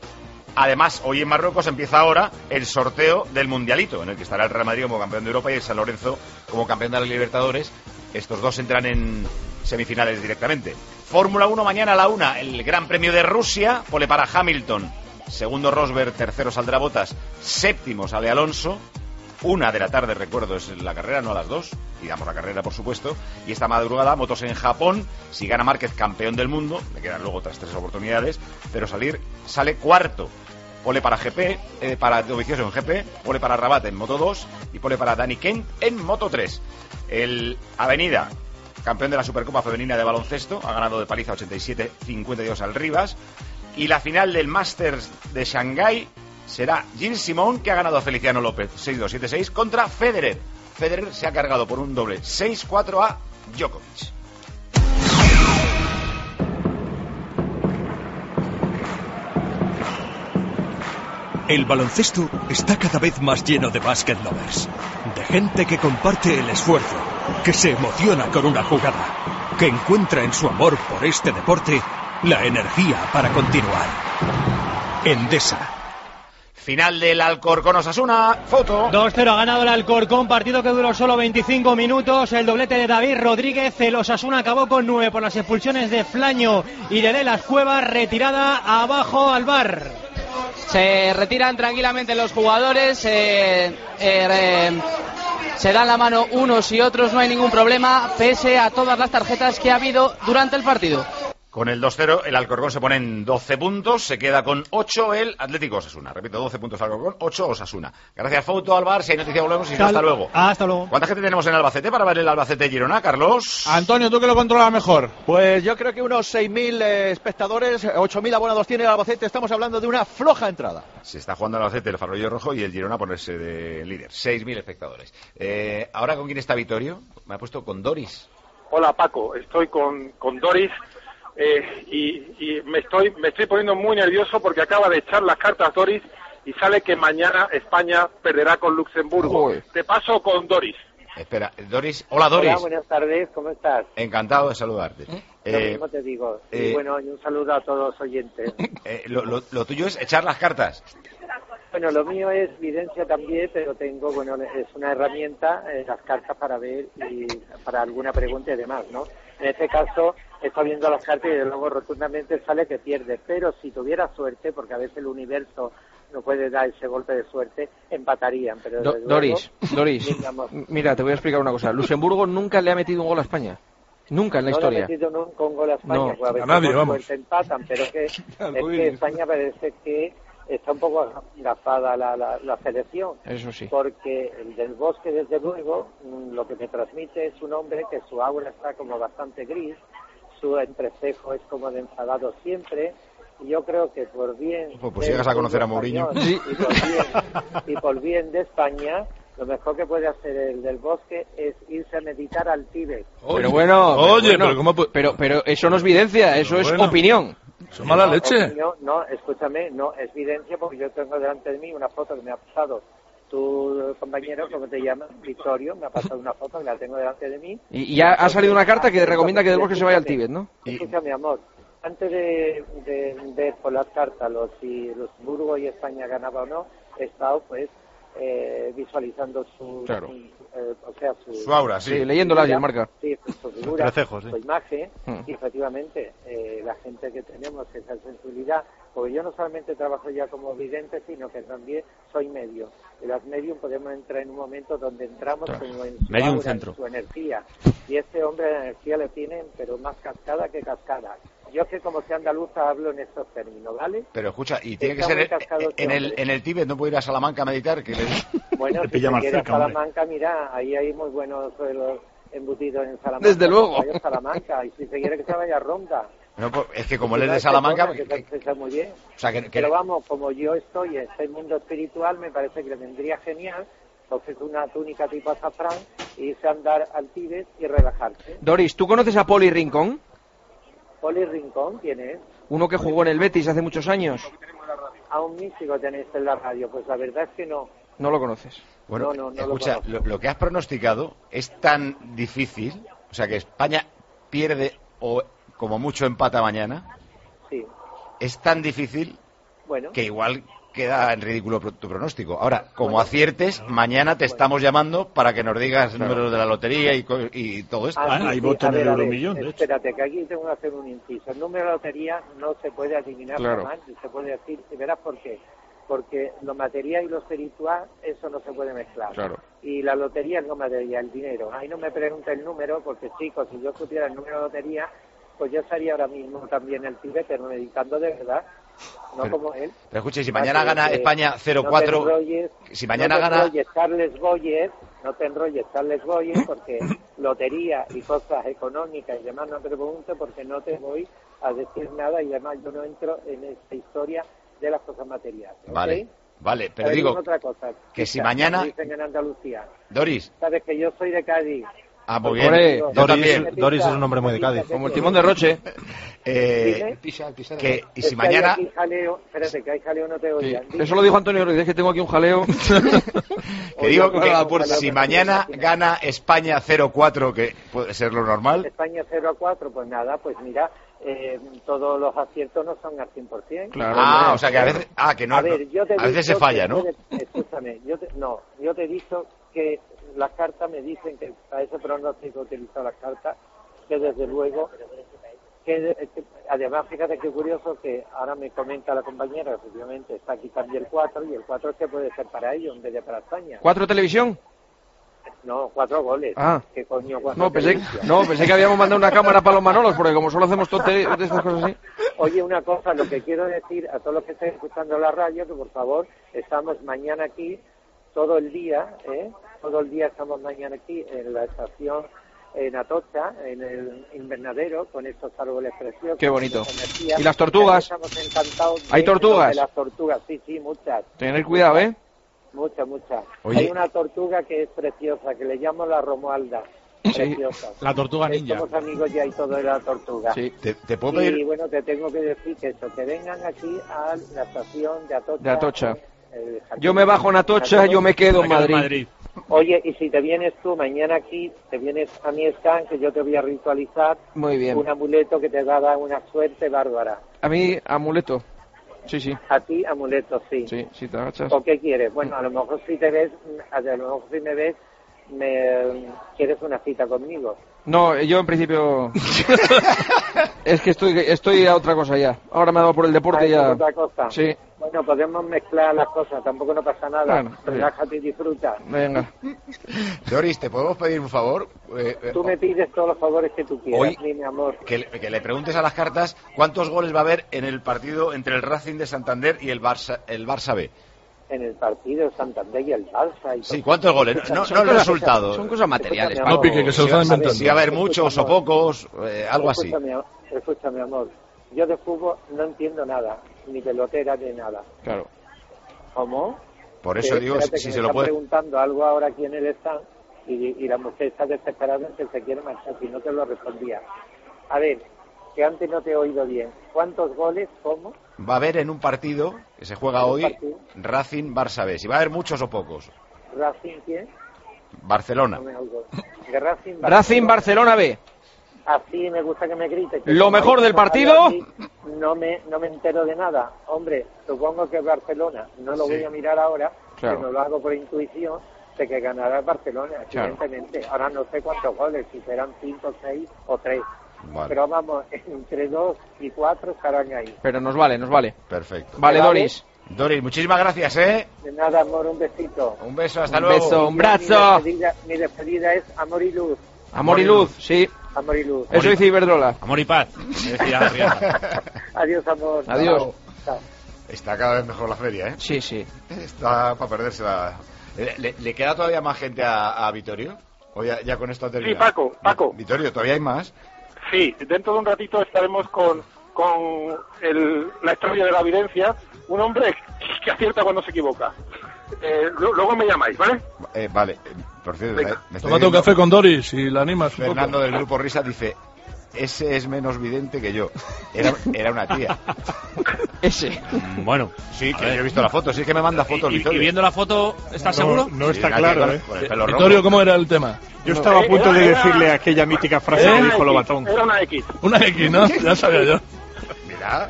Además, hoy en Marruecos empieza ahora el sorteo del Mundialito, en el que estará el Real Madrid como campeón de Europa y el San Lorenzo como campeón de la Libertadores. Estos dos entran en semifinales directamente. Fórmula uno mañana a la una, el Gran Premio de Rusia, pole para Hamilton. Segundo Rosberg, tercero saldrá Bottas, séptimo sale Alonso. Una de la tarde, recuerdo, es la carrera, no a las dos. Y damos la carrera, por supuesto. Y esta madrugada, motos en Japón. Si gana Márquez, campeón del mundo. Le quedan luego otras tres oportunidades. Pero salir, sale cuarto. Pole para G P, eh, para Dovizioso en G P. Pole para Rabat en Moto dos. Y pole para Dani Kent en Moto tres. El Avenida, campeón de la Supercopa Femenina de Baloncesto. Ha ganado de paliza ochenta y siete a cincuenta y dos al Rivas. Y la final del Masters de Shanghái será Gilles Simon, que ha ganado a Feliciano López seis dos siete seis contra Federer. Federer se ha cargado por un doble seis cuatro a Djokovic. El baloncesto está cada vez más lleno de basket lovers, de gente que comparte el esfuerzo, que se emociona con una jugada, que encuentra en su amor por este deporte la energía para continuar. Endesa. Final del Alcorcón-Osasuna, foto. dos cero ha ganado el Alcorcón, partido que duró solo veinticinco minutos. El doblete de David Rodríguez. El Osasuna acabó con nueve por las expulsiones de Flaño y de Las Cuevas. Retirada abajo al bar. Se retiran tranquilamente los jugadores. Eh, eh, eh, se dan la mano unos y otros, no hay ningún problema, pese a todas las tarjetas que ha habido durante el partido. Con el dos cero, el Alcorcón se pone en doce puntos, se queda con ocho el Atlético Osasuna. Repito, doce puntos Alcorcón, ocho Osasuna. Gracias, Foto, Alvar. Si hay noticia, volvemos y si no, hasta luego. Hasta luego. ¿Cuánta gente tenemos en Albacete para ver el Albacete-Girona, Carlos? Antonio, ¿tú que lo controlas mejor? Pues yo creo que unos seis mil eh, espectadores, ocho mil abonados tiene el Albacete. Estamos hablando de una floja entrada. Se está jugando el Albacete, el Farolillo Rojo y el Girona ponerse de líder. seis mil espectadores. Eh, ¿Ahora con quién está Vittorio? Me ha puesto con Doris. Hola, Paco. Estoy con, con Doris. Eh, y, y me estoy me estoy poniendo muy nervioso porque acaba de echar las cartas Doris y sale que mañana España perderá con Luxemburgo. Joder. Te paso con Doris. Espera, Doris. Hola, Doris. Hola, buenas tardes, ¿cómo estás? Encantado de saludarte. ¿Eh? Eh, Lo mismo te digo. eh, y bueno, y un saludo a todos los oyentes. Eh, lo, lo, lo tuyo es echar las cartas. Bueno, lo mío es evidencia también, pero tengo, bueno, es una herramienta, eh, las cartas para ver y para alguna pregunta y demás, ¿no? En este caso, estoy viendo las cartas y de luego rotundamente sale que pierde, pero si tuviera suerte, porque a veces el universo no puede dar ese golpe de suerte, empatarían. Pero Do- luego, Doris, Doris, digamos, mira, te voy a explicar una cosa. Luxemburgo nunca le ha metido un gol a España. Nunca en la no historia. le ha metido nunca un gol a España, No, pues a, veces a nadie, por vamos. suerte empatan, pero que, es que España parece que está un poco agafada la, la, la selección. Eso sí. Porque el del Bosque, desde luego, lo que me transmite es un hombre que su aura está como bastante gris, su entrecejo es como de enfadado siempre, y yo creo que por bien... Pues, pues llegas a conocer a Mourinho. Sí. Y, por bien, y por bien de España, lo mejor que puede hacer el del Bosque es irse a meditar al Tíbet. Pero bueno, Oye, pero, pero bueno, ¿cómo pero, pero eso no es videncia, eso es bueno. opinión. Eso es mala leche. Opinión, no, escúchame, no, es evidencia porque yo tengo delante de mí una foto que me ha pasado tu compañero, ¿cómo te llamas? Victorio, me ha pasado una foto que la tengo delante de mí. Y, y ya ha salido una carta que recomienda que Del Bosque se vaya al Tíbet, ¿no? Escúchame, amor, antes de, de ver por las cartas los, si Luxemburgo y España ganaba o no, he estado pues eh, visualizando su, Claro. su, eh, o sea, su, Su aura, sí. Sí, leyéndola y el marca. Sí, su, su figura, Trecejos, sí. su imagen, Mm. y efectivamente eh, la gente que tenemos esa sensibilidad, porque yo no solamente trabajo ya como vidente, sino que también soy medio. Y las medium podemos entrar en un momento donde entramos Claro. como en su Medium aura, centro. en su energía. Y este hombre la energía le tiene, pero más cascada que cascada. Yo que como sea andaluza hablo en estos términos, ¿vale? Pero escucha, y tiene que Está ser muy en, cascado este en el, hombre. en el Tíbet, no puede ir a Salamanca a meditar, que le, Bueno, le si pilla se más quiere a cerca, hombre. Salamanca, mira, ahí hay muy buenos suelos embutidos en Salamanca. Desde luego. Vaya a Salamanca, y si se quiere que se vaya a Ronda. No, pues, es que como él Si es no, de esta Salamanca, zona, que que- se- se- muy bien. o sea, que, que- Pero vamos, como yo estoy en este mundo espiritual, me parece que le vendría genial coger una túnica tipo azafrán, irse a andar al Tíbet y relajarse. Doris, ¿tú conoces a Poli Rincón? Poli Rincón, ¿quién es? Uno que jugó en el Betis hace muchos años. A un místico tenéis en la radio, pues la verdad es que no. No lo conoces. Bueno, No, no, no lo escucha, lo, lo que has pronosticado es tan difícil, o sea, que España pierde o como mucho empata mañana, Sí. es tan difícil Bueno. que igual queda en ridículo pro- tu pronóstico. Ahora, como Bueno. aciertes, mañana te estamos llamando para que nos digas Claro. números de la lotería y, co- y todo esto. Ah, sí, sí. A ver, a ver, espérate, que aquí tengo que hacer un inciso. El número de lotería no se puede adivinar Claro. jamás, ni se puede decir, y verás por qué. Porque lo material y lo espiritual, eso no se puede mezclar. Claro. Y la lotería es lo material, el dinero. Ahí no me pregunte el número, porque chicos, si yo supiera el número de lotería, pues yo estaría ahora mismo también en el Tíbet, pero meditando de verdad, no Pero- como él. Pero escuche, si Más mañana que- gana que España cero no cuatro, te enrolles, si mañana no te gana... enrolles, Charles Boyer, no te enrolles, Charles Boyer, porque lotería y cosas económicas y demás no te pregunto, porque no te voy a decir nada, y además yo no entro en esta historia de las cosas materiales. ¿ok? Vale, vale, pero A ver, digo dime otra cosa, que si chica, mañana... como dicen en Andalucía, Doris, sabes que yo soy de Cádiz. ah, muy Pues, bien, hombre, yo Doris- también. Doris es un hombre muy de Cádiz. Como el timón de Roche. Eh, Dime. que, y Es si que hay mañana... aquí jaleo, espérate, que hay jaleo, no te Sí. oían. Dime. Eso lo dijo Antonio Rodríguez, que tengo aquí un jaleo. Que digo que, Oye, claro, que si mañana gana España cero cuatro, que puede ser lo normal, España cero a cuatro, pues nada, pues mira, eh, todos los aciertos no son al cien por ciento. Claro, ah, o sea que a veces, ah, que no, a, ver, yo te a veces se falla, ¿no? Puedes, escúchame, yo te, no, yo te he dicho que las cartas me dicen que para ese pronóstico he utilizado las cartas, que desde luego, que, que además fíjate qué curioso que ahora me comenta la compañera, efectivamente está aquí también el cuatro, y el cuatro es que puede ser para ellos en vez de para España. ¿Cuatro televisión? No, cuatro goles. Ah. ¿Qué coño? Cuatro no, pensé, no, pensé que habíamos mandado una cámara para los Manolos, porque como solo hacemos todo de estas cosas así. Oye, una cosa, lo que quiero decir a todos los que estén escuchando la radio, que por favor, estamos mañana aquí, todo el día, ¿eh? Todo el día estamos mañana aquí en la estación en Atocha, en el invernadero, con estos árboles preciosos. Qué bonito. ¿Y las tortugas? Estamos encantados. ¿Hay tortugas? De las tortugas, sí, sí, muchas. Tener cuidado, ¿eh? Muchas, muchas. Oye. Hay una tortuga que es preciosa, que le llamo la Romualda. Sí. Preciosa. La tortuga ninja. Somos amigos ya y todo de la tortuga. Sí. ¿Te, te puedo Y pedir? bueno, te tengo que decir que eso, que vengan aquí a la estación de Atocha. De Atocha. eh, Yo me bajo en Atocha, yo me quedo en Madrid. Madrid. Oye, y si te vienes tú mañana aquí, te vienes a mi stand, que yo te voy a ritualizar Muy bien. un amuleto que te va a dar una suerte bárbara. A mí, amuleto. Sí, sí. A ti, amuleto, sí. Sí, si te agachas. ¿O qué quieres? Bueno, a lo mejor si te ves, a lo mejor si me ves, me quieres una cita conmigo. No, yo en principio... es que estoy estoy a otra cosa ya. Ahora me ha dado por el deporte ¿Ah, ya. otra cosa? Sí. Bueno, podemos mezclar las cosas, tampoco no pasa nada. Bueno, Relájate y disfruta. Venga. Doris, ¿te podemos pedir un favor? Eh, eh, Tú me pides todos los favores que tú quieras, Hoy- sí, mi amor. que, le, que le preguntes a las cartas cuántos goles va a haber en el partido entre el Racing de Santander y el Barça, el Barça B. En el partido Santander y el Barça. Y Sí, todo. ¿cuántos goles? No, Son no el cosas- resultado. Son cosas materiales. Escúchame, No pique, que se lo Si, están va- inventando. si va a haber muchos o pocos, eh, algo así. Escúchame, escúchame, amor. Yo de fútbol no entiendo nada, ni pelotera ni nada. Claro. ¿Cómo? Por eso Que, digo, espérate, si que se me lo están puede... preguntando algo ahora aquí en el stand y, y la mujer está desesperada en que se quiere marchar, si no te lo respondía. A ver, que antes no te he oído bien. ¿Cuántos goles? ¿Cómo? Va a haber en un partido que se juega ¿En un hoy partido? Racing-Barça B. Si va a haber muchos o pocos. ¿Racing quién? Barcelona. No me oigo. De Racing, Racing Barcelona B. Así me gusta que me grite. que Lo como mejor hay del una partido. radio aquí, No me, no me entero de nada. Hombre, supongo que Barcelona, no lo Sí. voy a mirar ahora, Claro. pero lo hago por intuición de que ganará el Barcelona, Claro. evidentemente. Ahora no sé cuántos goles, si serán cinco, seis o tres. Vale. Pero vamos, entre dos y cuatro estarán ahí. Pero nos vale, nos vale. Perfecto. Vale, ¿Vale? Doris. Doris, muchísimas gracias, ¿eh? De nada, amor, un besito. Un beso, hasta Un luego. beso, un Mi brazo. despedida, mi despedida es amor y luz. Amor y luz, sí. Amor y luz. Eso dice Iberdrola. Amor y paz. me decía Adriana. Adiós, amor. Adiós. Chao. Chao. Está cada vez mejor la feria, ¿eh? Sí, sí. Está para perderse la... ¿Le, le- le queda todavía más gente a, a Vitorio? ¿O ya, ya con esto ha terminado? Sí, Paco, Paco. Vitorio, ¿todavía hay más? Sí, dentro de un ratito estaremos con, con el- la historia de la evidencia, un hombre que acierta cuando se equivoca. Eh, lo- luego me llamáis, ¿vale? Eh, vale, eh, por cierto, Venga. eh, me está Tómate un diciendo- café con Doris y la animas un poco. Fernando del Grupo Risa dice, ese es menos vidente que yo. Era, era una tía. Ese. Mm, Bueno. Sí, A que ver. yo he visto la foto, sí es que me manda fotos Y, y- Vitorio. y viendo la foto, ¿estás seguro? No Sí, está una claro, tía con- ¿eh? con el pelo rojo. Vitorio, ¿cómo era el tema? Yo estaba a punto de Era- decirle aquella mítica frase Era que una dijo X, Lobatón. Era una X. Una X, ¿no? Ya sabía yo. Mira.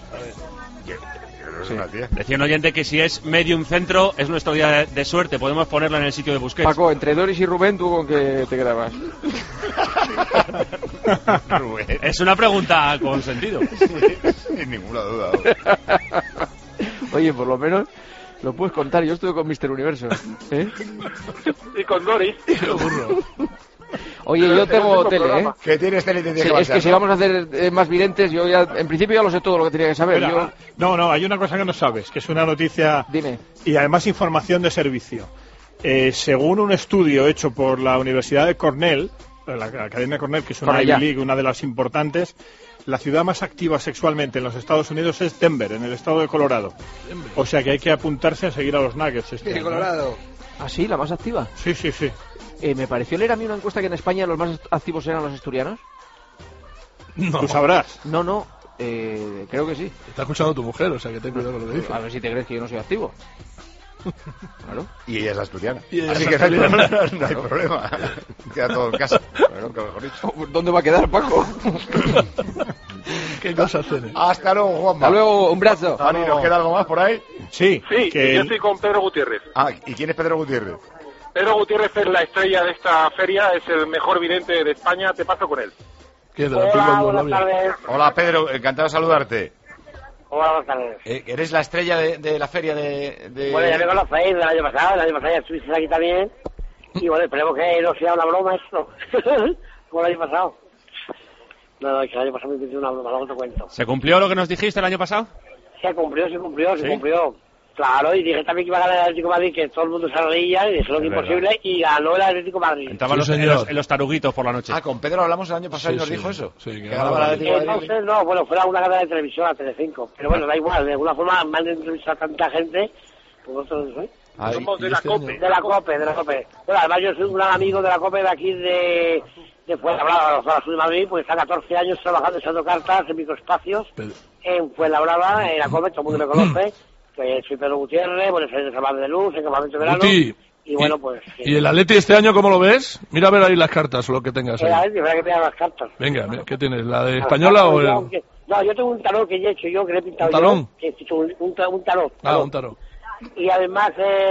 Yo, yo creo que es una tía. Decía un oyente que si es medium centro, es nuestro día de, de suerte. Podemos ponerla en el sitio de Busquets. Paco, entre Doris y Rubén, ¿tú con qué te quedabas? Rubén. Es una pregunta con sentido. Sin ninguna duda. Oye, por lo menos lo puedes contar. Yo estuve con mister Universo. ¿Eh? Y con Doris. Oye, yo tengo tele, ¿eh? Que tienes tele y te Sí, tiene que es que basear, si ¿no? vamos a hacer eh, más videntes, yo ya, en principio ya lo sé todo lo que tenía que saber. Espera, Yo, ah, no, no, hay una cosa que no sabes, que es una noticia dime. y además información de servicio. Eh, según un estudio hecho por la Universidad de Cornell, la Academia Cornell, que es una Cornell, Ivy ya. League, una de las importantes, la ciudad más activa sexualmente en los Estados Unidos es Denver, en el estado de Colorado. O sea que hay que apuntarse a seguir a los Nuggets. Este año, ¿eh? Colorado. ¿Ah, sí? ¿La más activa? Sí, sí, sí. Eh, me pareció leer a mí una encuesta que en España los más activos eran los asturianos. No. Tú sabrás. No, no, eh, creo que sí. Está escuchando tu mujer, o sea que ten cuidado con lo que dice. A ver si te crees que yo no soy activo. Claro. Y ella es asturiana. Y ella Así es que no hay asturiana. problema. No hay problema. Queda todo en casa. Bueno, que mejor dicho. ¿Dónde va a quedar, Paco? ¿Qué cosas tiene? Hasta luego, Juanma. Hasta luego, un brazo. Pani, ¿nos queda algo más por ahí? Sí. Sí, que yo el- estoy con Pedro Gutiérrez. Ah, ¿y quién es Pedro Gutiérrez? Pedro Gutiérrez es la estrella de esta feria, es el mejor vidente de España. Te paso con él. ¿Qué, de la Hola, película de buenas Yugoslavia? tardes. Hola, Pedro, encantado de saludarte. Hola, buenas tardes. Eh, ¿Eres la estrella de, de la feria de...? de... Bueno, ya me conocéis del año pasado, el año pasado ya estuviste aquí también. Y bueno, esperemos que no sea una broma esto. Como el año pasado. No, no, es que el año pasado me inventé una broma, luego te cuento. ¿Se cumplió lo que nos dijiste el año pasado? Se cumplió, se cumplió, se ¿Sí? cumplió. Claro, y dije también que iba a ganar el Atlético de Madrid, que todo el mundo se reía, y eso es lo Es imposible, y ganó el Atlético de Madrid. Estaban Sí, los, en, señor. los, en los taruguitos por la noche. Ah, con Pedro hablamos el año pasado Sí, y nos sí. dijo eso. Sí, que que ganaba ganaba el el Atlético de Madrid. Entonces, no, bueno, fuera una cadena de televisión, a Telecinco. Pero bueno, da igual, de alguna forma me han entrevistado a tanta gente, pues vosotros, ¿eh? Ay, Somos de ¿y la este COPE. año? De la COPE, de la COPE. Bueno, además yo soy un gran amigo de la COPE de aquí de, de Fuenlabrada, de la Sur de Madrid, pues está catorce años trabajando, echando cartas en microespacios Pero- en Fuenlabrada, en la COPE, todo el mundo me conoce. Que soy Pedro Gutiérrez, bueno, soy de Salvador de Luz, en Campamento de Verano. Guti, Y bueno, pues... ¿y el Atleti este año cómo lo ves? Mira a ver ahí las cartas o lo que tengas Eh, a ahí. ver, verdad que te dan las cartas. Venga, mira, ¿qué tienes? ¿La de española o Yo, el...? que- No, yo tengo un tarot que ya he hecho yo, que le he pintado ¿Un talón? yo. Que he hecho un, un, ta- un tarot. Ah, tarot. un tarot. Y además,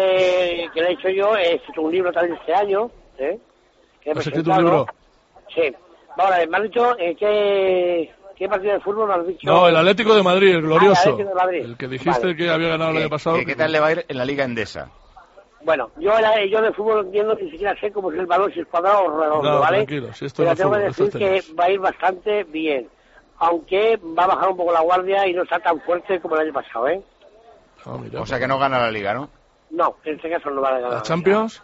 eh, que le he hecho yo, he hecho un libro también este año. ¿eh? Que he ¿Has escrito presentado. un libro? Sí. Ahora, me has dicho, eh, ¿qué, ¿qué partido de fútbol me has dicho? No, el Atlético de Madrid, el glorioso. Ah, el Atlético de Madrid. El que dijiste Vale. que había ganado el año pasado. ¿Qué, qué tal le va a ir en la Liga Endesa? Bueno, yo, la- yo de fútbol no entiendo ni siquiera sé cómo es el balón, si es cuadrado o redondo, No, ¿vale? tranquilo, si esto Pero no es tengo que fútbol, esto decir es que tenis. va a ir bastante bien. Aunque va a bajar un poco la guardia y no está tan fuerte como el año pasado, ¿eh? Ah, mira. O sea que no gana la Liga, ¿no? No, en este caso no va a ganar. ¿La Champions?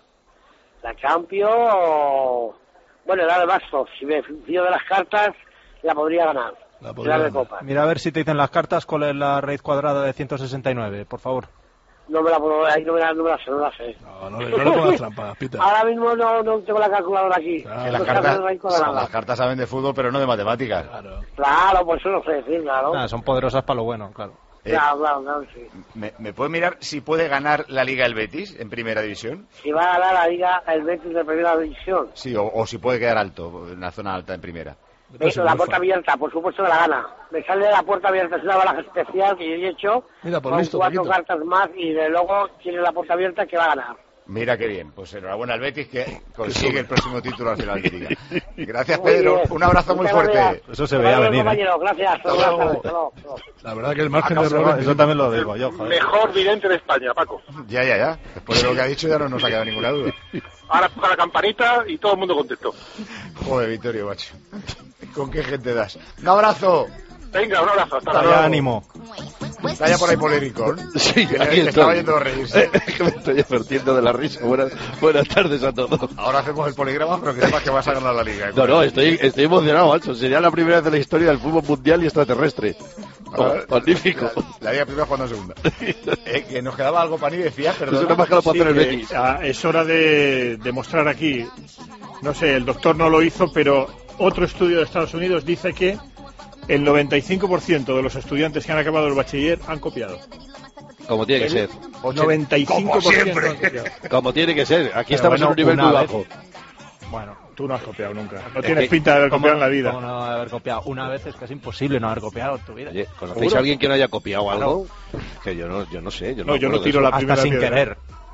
La Champions... Bueno, la de Bastos, si me fío de las cartas, la podría ganar. La La de Copa. Mira a ver si te dicen las cartas cuál es la raíz cuadrada de ciento sesenta y nueve, por favor. No me la puedo, ahí no me la, no me la sé, no la sé. No, no, le- no le pongas trampas, Peter. Ahora mismo no, no tengo la calculadora aquí. Que No las, sé cartas, hacer raíz cuadrada. las cartas saben de fútbol, pero no de matemáticas. Claro, pues eso no sé decir, claro. Nada, son poderosas para lo bueno, claro. Eh, Claro, claro, claro, sí. ¿me, ¿Me puede mirar si puede ganar la Liga el Betis en Primera División? Si va a ganar la Liga el Betis de Primera División. Sí, o, o si puede quedar alto, en la zona alta en Primera. Eso, la puerta abierta, por supuesto que la gana. Me sale la puerta abierta, es una baraja especial que yo he hecho. Mira, por con listo, cuatro Paquito. cartas más y de luego tiene la puerta abierta que va a ganar. Mira qué bien, pues enhorabuena al Betis que consigue el próximo título al final de Liga. Gracias, Muy Pedro, bien. un abrazo muy Muchas fuerte. gracias. Eso se Hasta veía luego, venir, ¿eh? compañero, gracias. Hasta luego, hasta luego, hasta luego. La verdad que el margen Ah, de no, error... Eso también lo digo yo, joder. Mejor vidente de España, Paco. Ya, ya, ya. Después de lo que ha dicho ya no nos ha quedado ninguna duda. Ahora toca la campanita y todo el mundo contestó. Joder, Vittorio, macho. ¿Con qué gente das? Un abrazo. Venga, un abrazo. Hasta Hasta luego. luego. Ánimo. Está ya por ahí Polericón. Sí, que le- aquí le estaba estoy. yendo a reírse. Es que me estoy divertiendo de la risa. Buenas, buenas tardes a todos. Ahora hacemos el poligrama, pero que sepas que vas a ganar la Liga. ¿eh? No, no, estoy, estoy emocionado, macho. Sería la primera vez de la historia del fútbol mundial y extraterrestre. Oh, Ahora, magnífico. La, la Liga primera jugando segunda. Eh, que nos quedaba algo para mí, decía, perdón. Eso no más que lo puede hacer el que, Betis. ah, es hora de demostrar aquí, no sé, el doctor no lo hizo, pero otro estudio de Estados Unidos dice que el noventa y cinco por ciento de los estudiantes que han acabado el bachiller han copiado. Como tiene que ser. noventa y cinco por ciento Como han copiado. Como tiene que ser. Aquí Pero estamos bueno, en un nivel una muy vez. bajo. Bueno, tú no has copiado nunca. No Es tienes que- pinta de haber ¿Cómo copiado en no- la vida. cómo no haber copiado? Una vez es que es imposible no haber copiado en tu vida. Oye, ¿conocéis ¿Seguro? a alguien que no haya copiado algo? Que yo no, yo no sé. Yo no, No, yo me no acuerdo de tiro eso. la Hasta primera sin piedra. querer.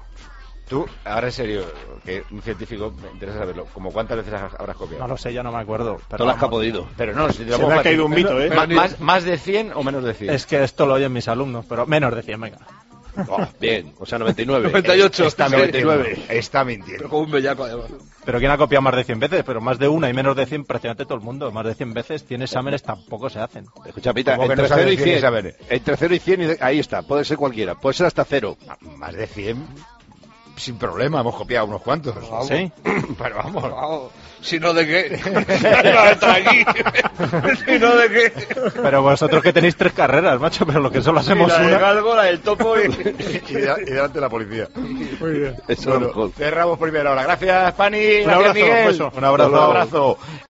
Tú, ahora en serio, que un científico, me interesa saberlo, ¿como cuántas veces has- habrás copiado? No lo sé, ya no me acuerdo. Pero Todas las que ha vamos, podido. Pero no, si te Se lo me ha pongo caído fácil. un mito, ¿eh? Ma- más, ¿Más de cien o menos de cien? Es que esto lo oyen mis alumnos, pero menos de cien, venga. Oh, bien, o sea, noventa y nueve. noventa y ocho. Está noventa y mintiendo. nueve. Está mintiendo. Como un bellaco, además. Pero ¿quién ha copiado más de cien veces? Pero más de una y menos de cien prácticamente todo el mundo. Más de cien veces tiene exámenes tampoco se hacen. Escucha, Pita, ¿Cómo que entre no sabes cero y quién cien. saber? Entre cero y cien, y de- ahí está. Puede ser cualquiera. Puede ser hasta cero. Más de cien, sin problema, hemos copiado unos cuantos. ¿Sí? Pero vamos. Vamos, si no de qué. No está aquí. Si no de qué. Pero vosotros que tenéis tres carreras, macho, pero lo que solo hacemos la del una... galgo, la del topo y... y, de- y delante de la policía. Muy bien. Eso es Bueno, mejor. cerramos primera hora. Gracias, Pani. Un Gracias, abrazo, Miguel. beso. Un abrazo. Un abrazo.